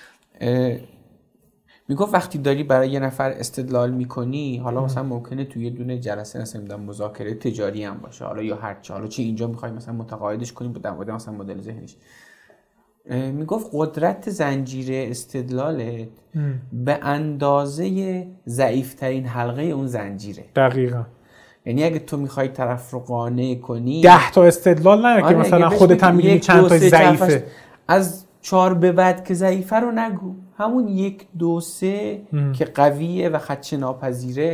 میگفت وقتی داری برای یه نفر استدلال میکنی، حالا مثلا ممکنه توی یه دونه جلسه مثلا مذاکره تجاری هم باشه، حالا یا هر چه، حالا چه اینجا میخوای مثلا متقاعدش کنیم در مورد مثلا مدل ذهنیش، میگفت قدرت زنجیره استدلالت به اندازه ضعیفترین حلقه اون زنجیره. دقیقاً. یعنی اگه تو میخوای طرف رو قانع کنی ده تا استدلال نه که مثلا خودت هم میدونی چند تا ضعیفه، از چهار به بعد که ضعیفه رو نگو، همون یک دو سه ام. که قویه و خدشه ناپذیره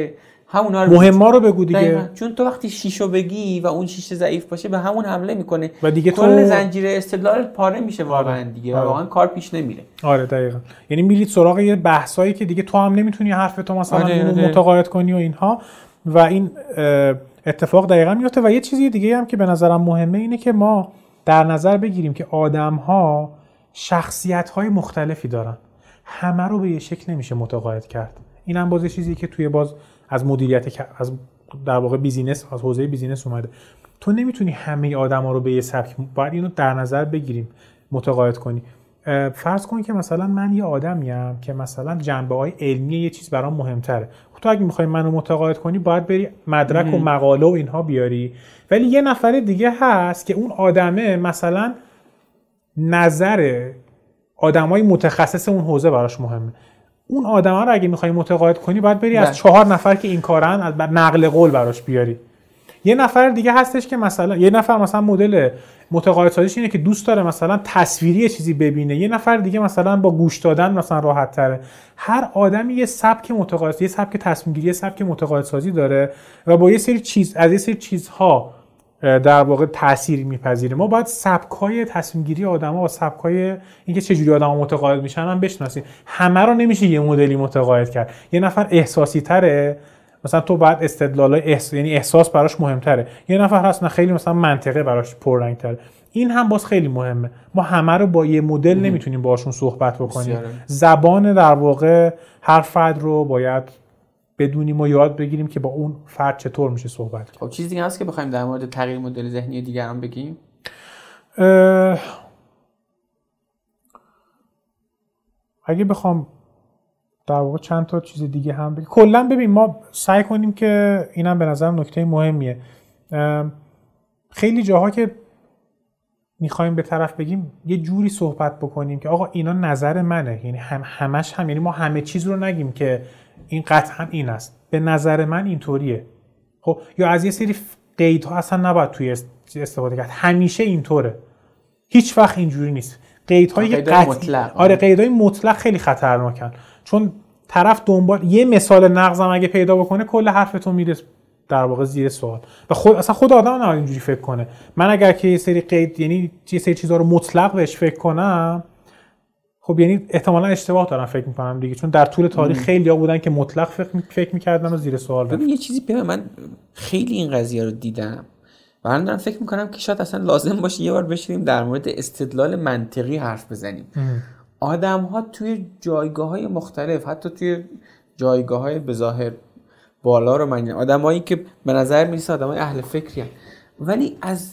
همونا رو مهما رو بگو دیگه. دقیقا. چون تو وقتی شیشو بگی و اون شیشه ضعیف باشه به همون حمله میکنه و دیگه کل تو... زنجیره استدلال پاره میشه واقعا دیگه. آره. واقعا کار پیش نمیره. آره دقیقاً. یعنی میرید سراغ یه بحثایی که دیگه تو هم نمیتونی حرف تو مثلا آره، آره. متقاعد کنی و اینها و این اتفاق دقیقاً میفته. و یه چیزی دیگه هم که به نظرم مهمه اینه که ما در نظر بگیریم که آدم‌ها شخصیت‌های مختلفی دارن، همه رو به یه شکل نمیشه متقاعد کرد. اینم باز چیزی که توی باز از مدیریت از در واقع بیزینس، از حوزه بیزینس اومده. تو نمیتونی همه آدما رو به یه سبک، باید اینو در نظر بگیریم متقاعد کنی. فرض کن که مثلا من یه آدمیم که مثلا جنبه‌های علمی یه چیز برام مهم‌تره. تو اگه می‌خوای منو متقاعد کنی باید بری مدرک و مقاله و اینها بیاری. ولی یه نفر دیگه هست که اون آدمه مثلا نظر آدمای متخصص اون حوزه براش مهمه. اون آدما رو اگه می‌خوای متقاعد کنی باید بری از چهار نفر که این کارن از نقل قول براش بیاری. یه نفر دیگه هستش که مثلا یه نفر مثلا مدل متقاعد سازیش اینه که دوست داره مثلا تصویری چیزی ببینه، یه نفر دیگه مثلا با گوش دادن مثلا راحت تره. هر آدمی یه سبک متقاعد، یه سبک تصمیم گیری، یه سبک متقاعد سازی داره و با یه سری چیز از یه سری چیزها در واقع تأثیر میپذیره. ما باید سبک‌های تصمیم گیری آدم‌ها و سبک‌های اینکه چه جوری آدم‌ها متقاعد میشن هم بشناسیم. همه رو نمیشه یه مدلی متقاعد کرد. یه نفر احساسی تره، مثلا تو بعد استدلالای احس... یعنی احساس براش مهمتره. یه نفر هست نه خیلی مثلا منطقه براش پررنگ‌تره. این هم باز خیلی مهمه. ما همه رو با یه مدل نمیتونیم باشون صحبت بکنیم. بسیاره. زبان در واقع هر فرد رو باید بدونیم و یاد بگیریم که با اون فرد چطور میشه صحبت کرد. خب چیزی دیگه هست که بخوایم در مورد تغییر مدل ذهنی دیگران بگیم؟ اه... اگه بخوام در واقع چند تا چیز دیگه هم بگیم. کلا ببین ما سعی کنیم که اینم به نظرم نکته مهمیه. خیلی جاها که میخوایم به طرف بگیم یه جوری صحبت بکنیم که آقا اینا نظر منه، یعنی هم همش هم یعنی ما همه چیز رو نگیم که این قطعا این است، به نظر من اینطوریه. خب یا از یه سری قیدها اصلا نباید توی استفاده کرد، همیشه اینطوره، هیچ وقت اینجوری نیست. قیدهای قطعی مطلق. آره قیدهای مطلق خیلی خطرناکن، چون طرف دنبال یه مثال نقضم اگه پیدا بکنه کل حرفتون میره در واقع زیر سوال. و خود اصلا خود آدم نباید اینجوری فکر کنه. من اگر که یه سری قید یعنی یه سری چیزا رو مطلق بهش فکر کنم، خب یعنی احتمالاً اشتباه دارم فکر می‌کنم دیگه، چون در طول تاریخ خیلی‌ها بودن که مطلق فکر فکر می‌کردن و زیر سوال بردن. ببین یه چیزی ببین، من خیلی این قضیه رو دیدم و من دارم فکر می‌کنم که شاید اصلا لازم باشه یه بار بشینیم در مورد استدلال منطقی حرف بزنیم. آدم‌ها توی جایگاه‌های مختلف، حتی توی جایگاه‌های بظاهر بالا رو من آدمایی که به نظر میرسه آدمای اهل فکری هستن، ولی از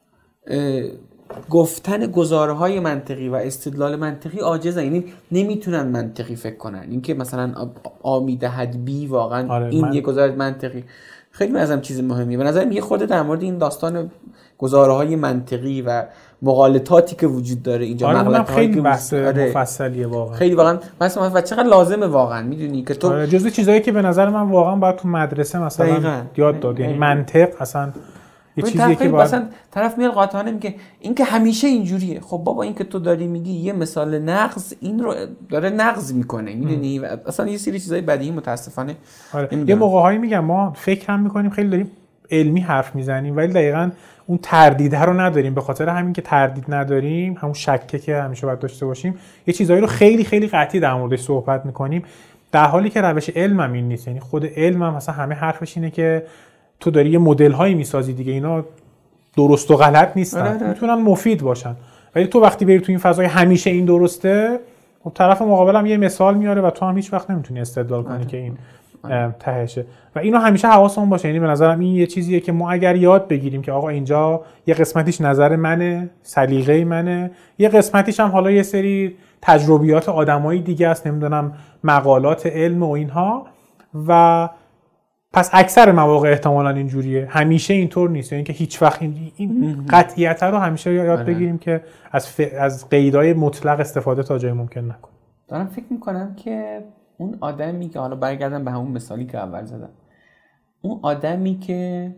گفتن گزارهای منطقی و استدلال منطقی عاجزن، یعنی نمیتونن منطقی فکر کنن. اینکه مثلا آ میدهد بی واقعا آره این من... یه گزاره منطقی خیلی به نظرم چیز مهمیه. به نظرم یه خورده در مورد این داستان گزارهای منطقی و مغالطاتی که وجود داره اینجا آره مغالطاتی خیلی بحث آره مفصلیه واقعا، خیلی واقعا مثلا و چقدر لازمه واقعا، میدونی که تو آره جزء چیزایی که به نظر من واقعا باید تو مدرسه مثلا دقیقا. یاد داد، یعنی منطق اصلا یه چیزیه که باید مثلا طرف میاد قاطعانه میگه این که همیشه اینجوریه. خب بابا این که تو داری میگی یه مثال نقض این رو داره نقض میکنه، میدونی اصلا یه سری چیزای بدیهی متاسفانه آره. یه موقع‌هایی میگم ما فکر هم میکنیم خیلی داریم علمی حرف میزنیم ولی دقیقاً اون تردیده رو نداریم. به خاطر همین که تردید نداریم، همون شکه که همیشه باید داشته باشیم، یه چیزایی رو خیلی خیلی قطعی در موردش صحبت میکنیم، در حالی که روش علم هم این نیست. یعنی خود علم هم مثلا همه حرفش اینه که تو داری یه مدل هایی میسازی دیگه، اینا درست و غلط نیستن، میتونن مفید باشن، ولی تو وقتی بری تو این فضای همیشه این درسته، خب طرف مقابلم یه مثال میاره و تو هم هیچ وقت نمیتونی استدلال کنی که این تهشه. و اینو همیشه حواسمون باشه. یعنی به نظرم این یه چیزیه که ما اگر یاد بگیریم که آقا اینجا یه قسمتیش نظر منه، سلیقه منه، یه قسمتیش هم حالا یه سری تجربیات آدمای دیگه است، نمیدونم مقالات علم و اینها، و پس اکثر مواقع احتمالاً اینجوریه، همیشه اینطور نیست. یعنی که هیچ وقت این, این قطعیت رو همیشه یاد بگیریم که از ف... از قیدای مطلق استفاده تا جای ممکن نکنیم. دارم فکر میکنم که اون آدمی که حالا برگردم به همون مثالی که اول زدم، اون آدمی که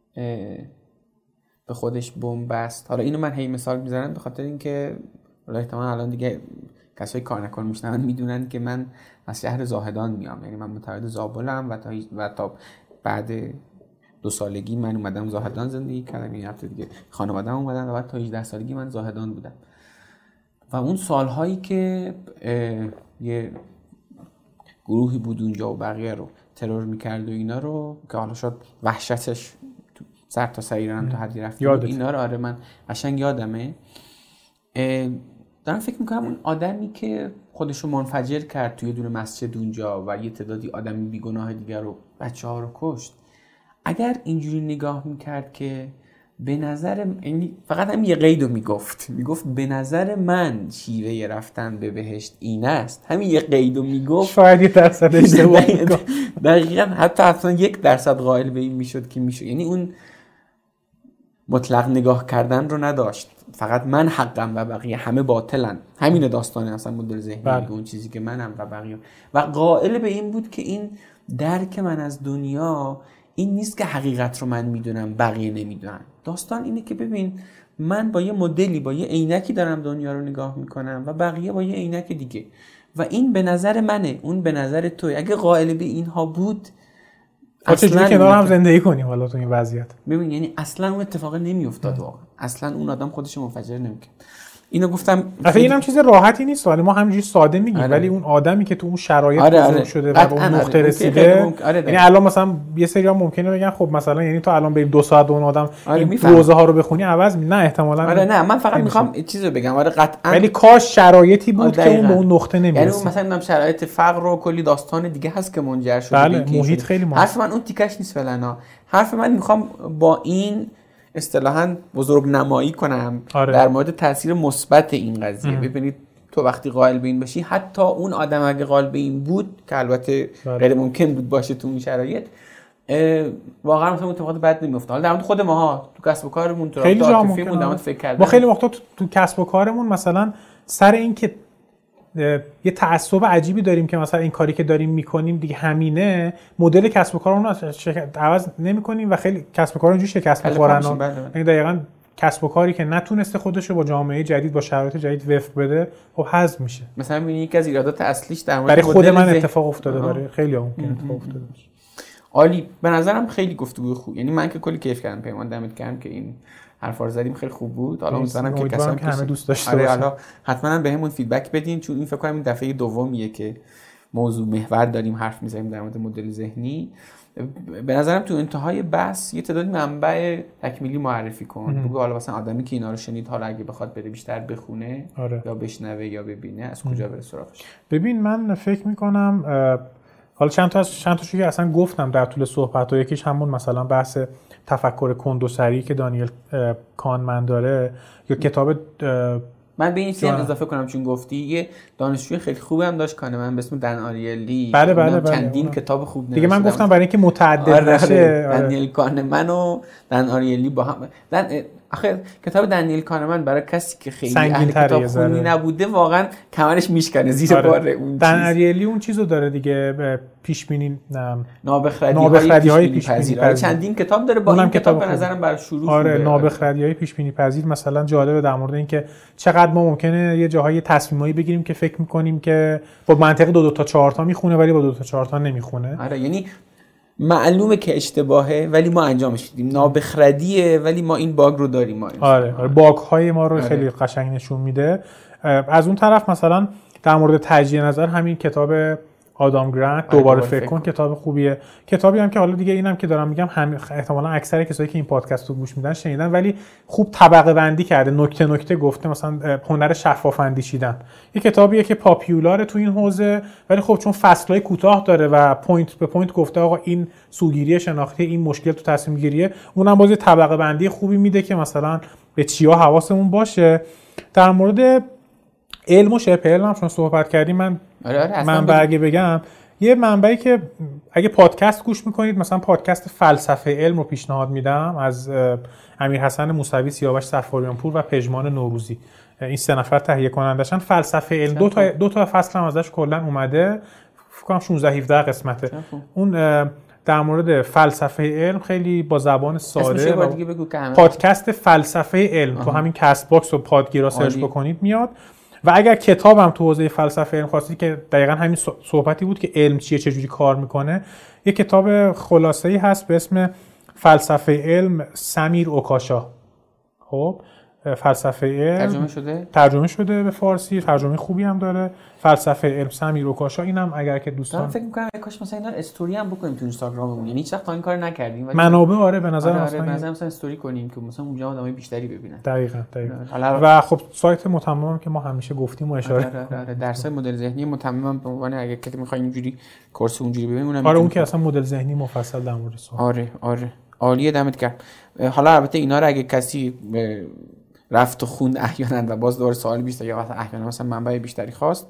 به خودش بن‌بست، حالا اینو من هی مثال میزنم به خاطر اینکه حالا احتمالاً الان دیگه کسایی کار نکن میشنون میدونن که من از شهر زاهدان میام، یعنی من متولد زابلم و تا و تا بعد دو سالگی من اومدم زاهدان زندگی کردم، یه هفته دیگه خانواده‌ام اومدن و بعد تا هجده سالگی من زاهدان بودم. و اون سالهایی که یه گروهی بود اونجا و بقیه رو ترور میکرد و اینا رو که حالا شاید وحشتش سر تا سریرم تا حدی رفت اینا رو، آره من قشنگ یادمه. دارم فکر میکنم اون آدمی که خودشو منفجر کرد توی دور مسجد اونجا و یه تعدادی آدمی بیگناه دیگر رو بچه ها رو کشت، اگر اینجوری نگاه میکرد که به نظر من، فقط هم یه قیدو میگفت میگفت به نظر من شیوه رفتن به بهشت این است، همین یه قیدو میگفت، شاید یه درصد اشتباه میگفت، دقیقاً حتی اصلا یک درصد قائل به این میشد که میشد، یعنی اون مطلق نگاه کردن رو نداشت، فقط من حقم و بقیه همه باطلن. همین داستانه اصلا مدل ذهنی که اون چیزی که منم و بقیه، و قائل به این بود که این درک من از دنیا این نیست که حقیقت رو من میدونم بقیه نمیدونن. داستان اینه که ببین من با یه مدلی با یه عینکی دارم دنیا رو نگاه میکنم و بقیه با یه عینک دیگه و این به نظر منه، اون به نظر توی. اگه قائل به اینها بود اصلا کنار هم زندگی کنیم حالا تو این وضعیت. ببین یعنی اصلا اون اتفاق نمیافتاد واقعا، اصلا اون آدم خودش منفجر نمیکرد. اینو گفتم اصلا اینم چیز راحتی نیست، ولی ما همینجوری ساده میگیم. آره. ولی اون آدمی که تو اون شرایط آره بزرگ آره. شده و به اون نقطه رسیده، ممکن... آره یعنی الان مثلا یه سری‌ها ممکنه بگن خب مثلا یعنی تو الان بریم دو ساعت اون آدم آره این روزه ها رو بخونی عوض می... نه احتمالاً آره نه من فقط میخوام یه چیزو بگم. آره قطعاً، ولی کاش شرایطی بود که اون به اون نقطه نمیرسید. یعنی اون مثلا هم شرایط فقر و کلی داستان دیگه هست که منجر شده بله به محیط خیلی مهم. حرف من اون تیکش نیست فعلا. حرف من میخوام با این اصطلاحاً بزرگ نمایی کنم آره. در مورد تاثیر مثبت این قضیه. ام. ببینید تو وقتی قائل به این باشی، حتی اون آدم اگه قائل به این بود که البته غیر ممکن بود باشه تو این شرایط، واقعا مثلا اتفاقات بد نمیفته. حالا در مورد خود ماها تو کسب و کارمون تو رابطه عاطفیمون در مورد فکر کردن، ما خیلی وقتا تو, تو کسب و کارمون مثلا سر این که یه تعصب عجیبی داریم که مثلا این کاری که داریم میکنیم دیگه همینه، مدل کسب و کارمون رو عوض نمی‌کنیم و خیلی کسب و کار اونجوری شکست می‌خورن. یعنی دقیقاً کسب و کاری که نتونسته خودش رو با جامعه جدید با شرایط جدید وفق بده خب حذف میشه. مثلا ببین یکی از ایرادات اصلیش در مورد برای خود من اتفاق افتاده، برای خیلی ها ممکن اتفاق افتاده باشه. عالی، به نظرم خیلی گفتگو خوب، یعنی من که کلی کیف کردم پیمان، دمت گرم که این حرفا رو زدیم، خیلی خوب بود. حالا امیدوارم که کسایی که همه دوست داشته باشن، حالا حتما بهمون فیدبک بدین، چون این فکر کنم این دفعه دومیه که موضوع محور داریم حرف میزنیم در مورد مدل ذهنی. به نظرم تو انتهای بحث یه تعداد منبع تکمیلی معرفی کن، بگو حالا مثلا آدمی که اینا رو شنید حالا اگه بخواد بره بیشتر بخونه آره. یا بشنوه یا ببینه از کجا بره سراغش. ببین من فکر میکنم حالا چند تا از چند تاشو که اصلا گفتم در طول صحبت، و یکیش همون مثلا بحث تفکر کندوسری که دانیل کانمن داره، یا کتاب من به این چیزی اضافه کنم چون گفتی یه دانشجوی خیلی خوبی هم داشت کانمن به اسم دن آریلی. بله بله بله چندین بله. کتاب خوب نوشته دیگه. من گفتم برای اینکه متعدد آره نشه آره. دنیل کانمن و دن آریلی با هم دن... آخه کتاب دنیل کانمن برای کسی که خیلی اهل کتاب خونی نبوده واقعا کمرش میشکنه زیر آره. بار اون چیز. دن آریلی اون چیزو داره دیگه، پیش بینی نابخردی های پیش بینی پذیر. چندین کتاب داره، با این کتاب به نظرم برای شروع آره نابخردی های پیش بینی پذیر مثلا جالبه در مورد اینکه چقدر ما ممکنه یه جاهای تصمیمایی بگیریم که فکر می‌کنیم که با منطق دو دو تا چهار تا میخونه ولی با دو تا چهار تا نمیخونه. آره یعنی معلومه که اشتباهه ولی ما انجامش میدیم، نابخردیه ولی ما این باگ رو داریم. ما آره آره باگ های ما رو آره. خیلی قشنگ نشون میده. از اون طرف مثلا در مورد تجزیه نظر همین کتاب آدام گرانت دوباره فکر کن کتاب خوبیه. کتابی هم که حالا دیگه اینم که دارم میگم هم احتمالاً اکثر کسایی که این پادکست رو گوش میدن شنیدن، ولی خوب طبقه بندی کرده، نکته نکته گفته، مثلا هنر شفاف اندیشیدن. یه کتابیه که پاپیولاره تو این حوزه، ولی خب چون فصلای کوتاه داره و پوینت به پوینت گفته آقا این سوگیری شناختی، این مشکل تو تصمیم گیریه، اونم باز طبقه بندی خوبی میده که مثلا به چیا حواسمون باشه. در مورد علم و شبه علم هم چون صحبت کردیم، من آره آره منبع اگه بگم یه منبعی که اگه پادکست گوش میکنید مثلا پادکست فلسفه علم رو پیشنهاد میدم از امیر حسن موسوی، سیاوش صفاریان پور و پژمان نوروزی. این سه نفر تهیه کنندشن. فلسفه علم دو تا دو تا فصل هم ازش کلا اومده، فکر کنم شانزده هفده قسمته. اون در مورد فلسفه علم خیلی با زبان ساده و پادکست فلسفه علم آه. تو همین کست باکس و پادگیرا سرچ بکنید میاد. و اگر کتابم تو حوزه فلسفه علم خواستی که دقیقاً همین صحبتی بود که علم چیه چجوری کار میکنه، یه کتاب خلاصه‌ای هست به اسم فلسفه علم سمیر اوکاشا. خب فلسفه علم ترجمه شده ترجمه شده به فارسی، ترجمه خوبی هم داره. فلسفه علم سمیر اوکاشا، اینم اگر که دوستان فکر می‌کنم کاش مثلا اینا استوری هم بکنیم تو اینستاگراممون، یعنی هیچ وقت تا این کار نکردیم منابع. آره به نظر آره مثلا آره مثلا استوری کنیم که مثلا اونجا آدمای بیشتری ببینن. دقیقاً دقیقاً و خب سایت متمم که ما همیشه گفتیم و اشاره آره آره, آره. درسای مدل ذهنی متمم به عنوان اگه که می‌خواید اینجوری کورس اونجوری ببینیم اونم آره اون که اصلا مدل ذهنی مفصل در موردش. آره آره عالیه، دمت گرم. حالا البته اینا رو اگه کسی رفت و خوند احیانا و باز دوباره سوال بیشتر یا احیانا مثلا منبع بیشتری خواست،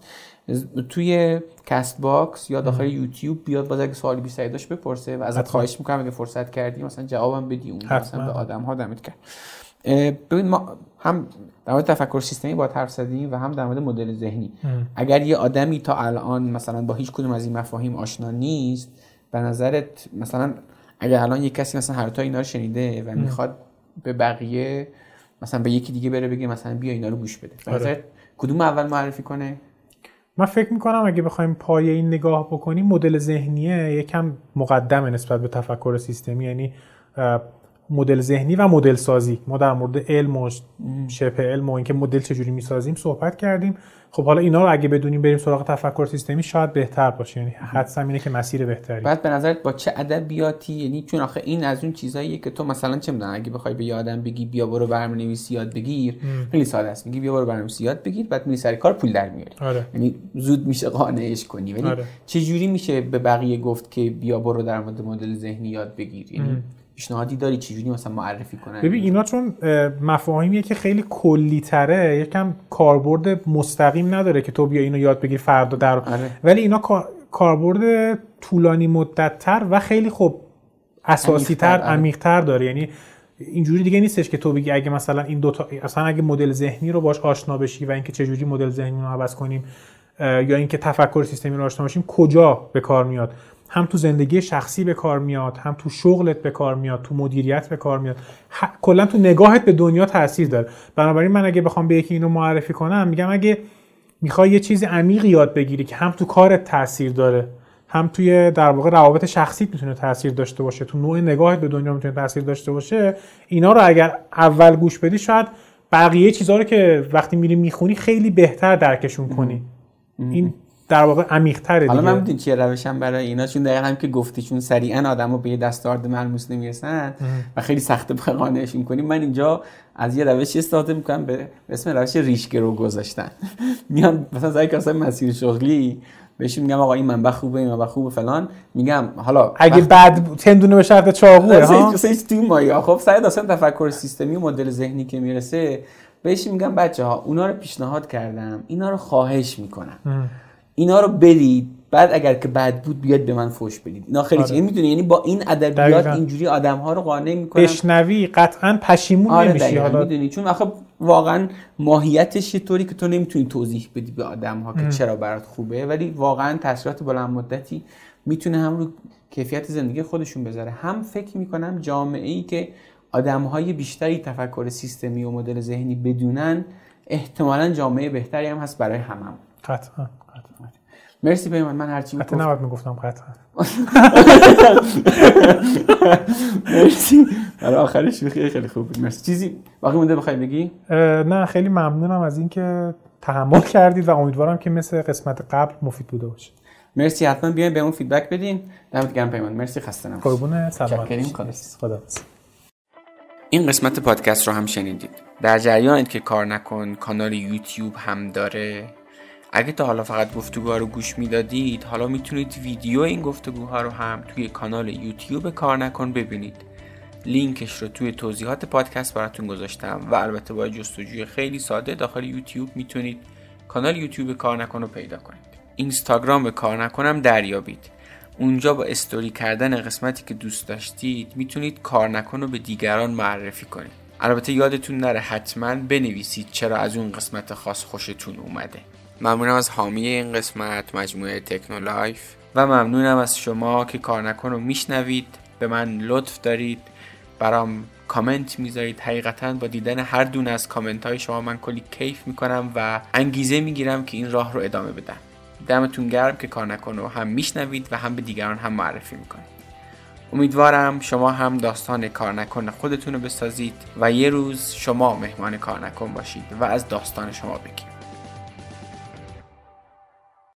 توی کست باکس یا داخل یوتیوب بیاد باز اگه سوالی بیشتری داشت بپرسه و ازت خواهش میکنم اگه فرصت کردی مثلا جوابم بدی اون مثلا به آدم ها. دمت گرم. ببین ما هم در مورد تفکر سیستمی با حرف زدیم و هم در مورد مدل ذهنی. ام. اگر یه آدمی تا الان مثلا با هیچ کدوم از این مفاهیم آشنا نیست، به نظرت مثلا اگر الان یه کسی مثلا هر تا اینا رو شنیده و ام. میخواد به بقیه مثلا به یکی دیگه بره بگه مثلا بیا اینا رو گوش بده، به نظرت آره. کدوم اول معرفی کنه؟ من فکر میکنم اگه بخوایم پایه این نگاه بکنیم، مدل ذهنیه یکم مقدمه نسبت به تفکر سیستمی، یعنی مدل ذهنی و مدل سازی. ما در مورد علم و شبه علم و اینکه مدل چجوری میسازیم صحبت کردیم. خب حالا اینا رو اگه بدونیم بریم سراغ تفکر سیستمی شاید بهتر باشه، یعنی حدسم اینه که مسیر بهتری. بعد به نظرت با چه ادبیاتی، یعنی چون آخه این از اون چیزاییه که تو مثلا چه میدونم اگه بخوای به آدم بگی بیا برو برنامه‌نویسی یاد بگیر، خیلی ساده است، میگی بیا برو برنامه‌نویسی یاد بگیر، بعد میری سر کار پول در میاری. آره. یعنی زود میشه قانعش کنی. ولی آره. چه جوری میشه به بقیه گفت که بیا برو در مورد مدل ذهنی یاد بگیر؟ یعنی پیشنهادی داری چجوری مثلا معرفی کنن؟ ببین اینا چون مفاهیمیه که خیلی کلی تره، یکم کاربرد مستقیم نداره که تو بیا اینو یاد بگیر فردا در آره. ولی اینا کاربرد طولانی مدت تر و خیلی خب اساسی تر عمیق تر داره. یعنی اینجوری دیگه نیستش که تو بگی اگه مثلا این دو تا اصلا اگه مدل ذهنی رو باش آشنا بشی و اینکه چجوری مدل ذهنی رو عوض کنیم یا اینکه تفکر سیستمی رو آشنا بشیم کجا به کار میاد. هم تو زندگی شخصی به کار میاد، هم تو شغلت به کار میاد، تو مدیریت به کار میاد، کلا تو نگاهت به دنیا تاثیر داره. بنابراین من اگه بخوام به یکی اینو معرفی کنم میگم اگه میخوای یه چیز عمیق یاد بگیری که هم تو کارت تاثیر داره، هم توی در واقع روابط شخصیت میتونه تاثیر داشته باشه، تو نوع نگاهت به دنیا میتونه تاثیر داشته باشه، اینا رو اگر اول گوش بدی شاید بقیه چیزا رو که وقتی میری میخونی خیلی بهتر درکشون کنی. این در واقع عمیق‌تره دیگه. حالا من میدونی چیه روشم برای اینا، چون دقیقاً هم که گفتی چون سریعا آدمو به یه دستاورد ملموس نمیرسن و خیلی سخته بخوای قانعشون کنیم، من اینجا از یه روش استفاده میکنم به اسم روش ریشگرو گذاشتن. میان مثلا زای کاسای مسیر شغلی بهشون میگم آقا این منبع خوبه، این منبع خوبه فلان، میگم حالا اگه بعد تندونه به شرط چاقوه ها مثلا تو مایا. خب سعی اصلا تفکر سیستمی و مدل ذهنی که میرسه بهش میگم بچه‌ها اونا رو پیشنهاد کردم، اینا رو خواهش میکنم ام. اینا رو برید، بعد اگر که بد بود بیاد به من فوش بدید. اینا خیلی آره. چیز میدونی، یعنی با این ادبیات اینجوری آدم‌ها رو قانع میکنن. بشنوی قطعاً پشیمون آره نمیشی. حالا میدونی چون آخه واقعا ماهیتش یه طوری که تو نمیتونی توضیح بدی به آدم‌ها که چرا برات خوبه، ولی واقعا تاثیرات بلند مدتی میتونه هم رو کیفیت زندگی خودشون بذاره، هم فکر میکنم جامعه‌ای که آدم‌های بیشتری تفکر سیستمی و مدل ذهنی بدونن احتمالاً جامعه بهتری هم هست برای همم. قطعاً. مرسی پیمان، من هرچی گفتم حتی نباید میگفتم قطعا. مرسی برای آخر شوخی خیلی خوب بود. مرسی. چیزی باقی مونده بخوای بگی؟ نه خیلی ممنونم از اینکه تحمل کردید و امیدوارم که مثل قسمت قبل مفید بوده باشه. مرسی، حتما بیاین بهمون فیدبک بدین. دمت گرم پیمان. مرسی، خسته نباشید. قربون سلامت. خدا. این قسمت پادکست رو هم شنیدید. در جریانید که کار نکن کانال یوتیوب هم داره. اگه تا حالا فقط گفتگوها رو گوش میدادید، حالا میتونید ویدیو این گفتگوها رو هم توی کانال یوتیوب کار نکن ببینید. لینکش رو توی توضیحات پادکست براتون گذاشتم و البته با جستجوی خیلی ساده داخل یوتیوب میتونید کانال یوتیوب کار نکن رو پیدا کنید. اینستاگرام کار نکنم دریابید. اونجا با استوری کردن قسمتی که دوست داشتید میتونید کار نکن رو به دیگران معرفی کنید. البته یادتون نره حتما بنویسید چرا از اون قسمت خاص خوشتون اومده. ممنونم از حامی این قسمت مجموعه تکنولایف و ممنونم از شما که کار نکن رو میشنوید، به من لطف دارید، برام کامنت میذارید. حقیقتا با دیدن هر دونه از کامنت های شما من کلی کیف میکنم و انگیزه میگیرم که این راه رو ادامه بدم. دمتون گرم که کار نکنه و هم میشنوید و هم به دیگران هم معرفی میکنید. امیدوارم شما هم داستان کار نکن خودتون رو بسازید و یه روز شما مهمان کار نکن باشید و از داستان شما بگید.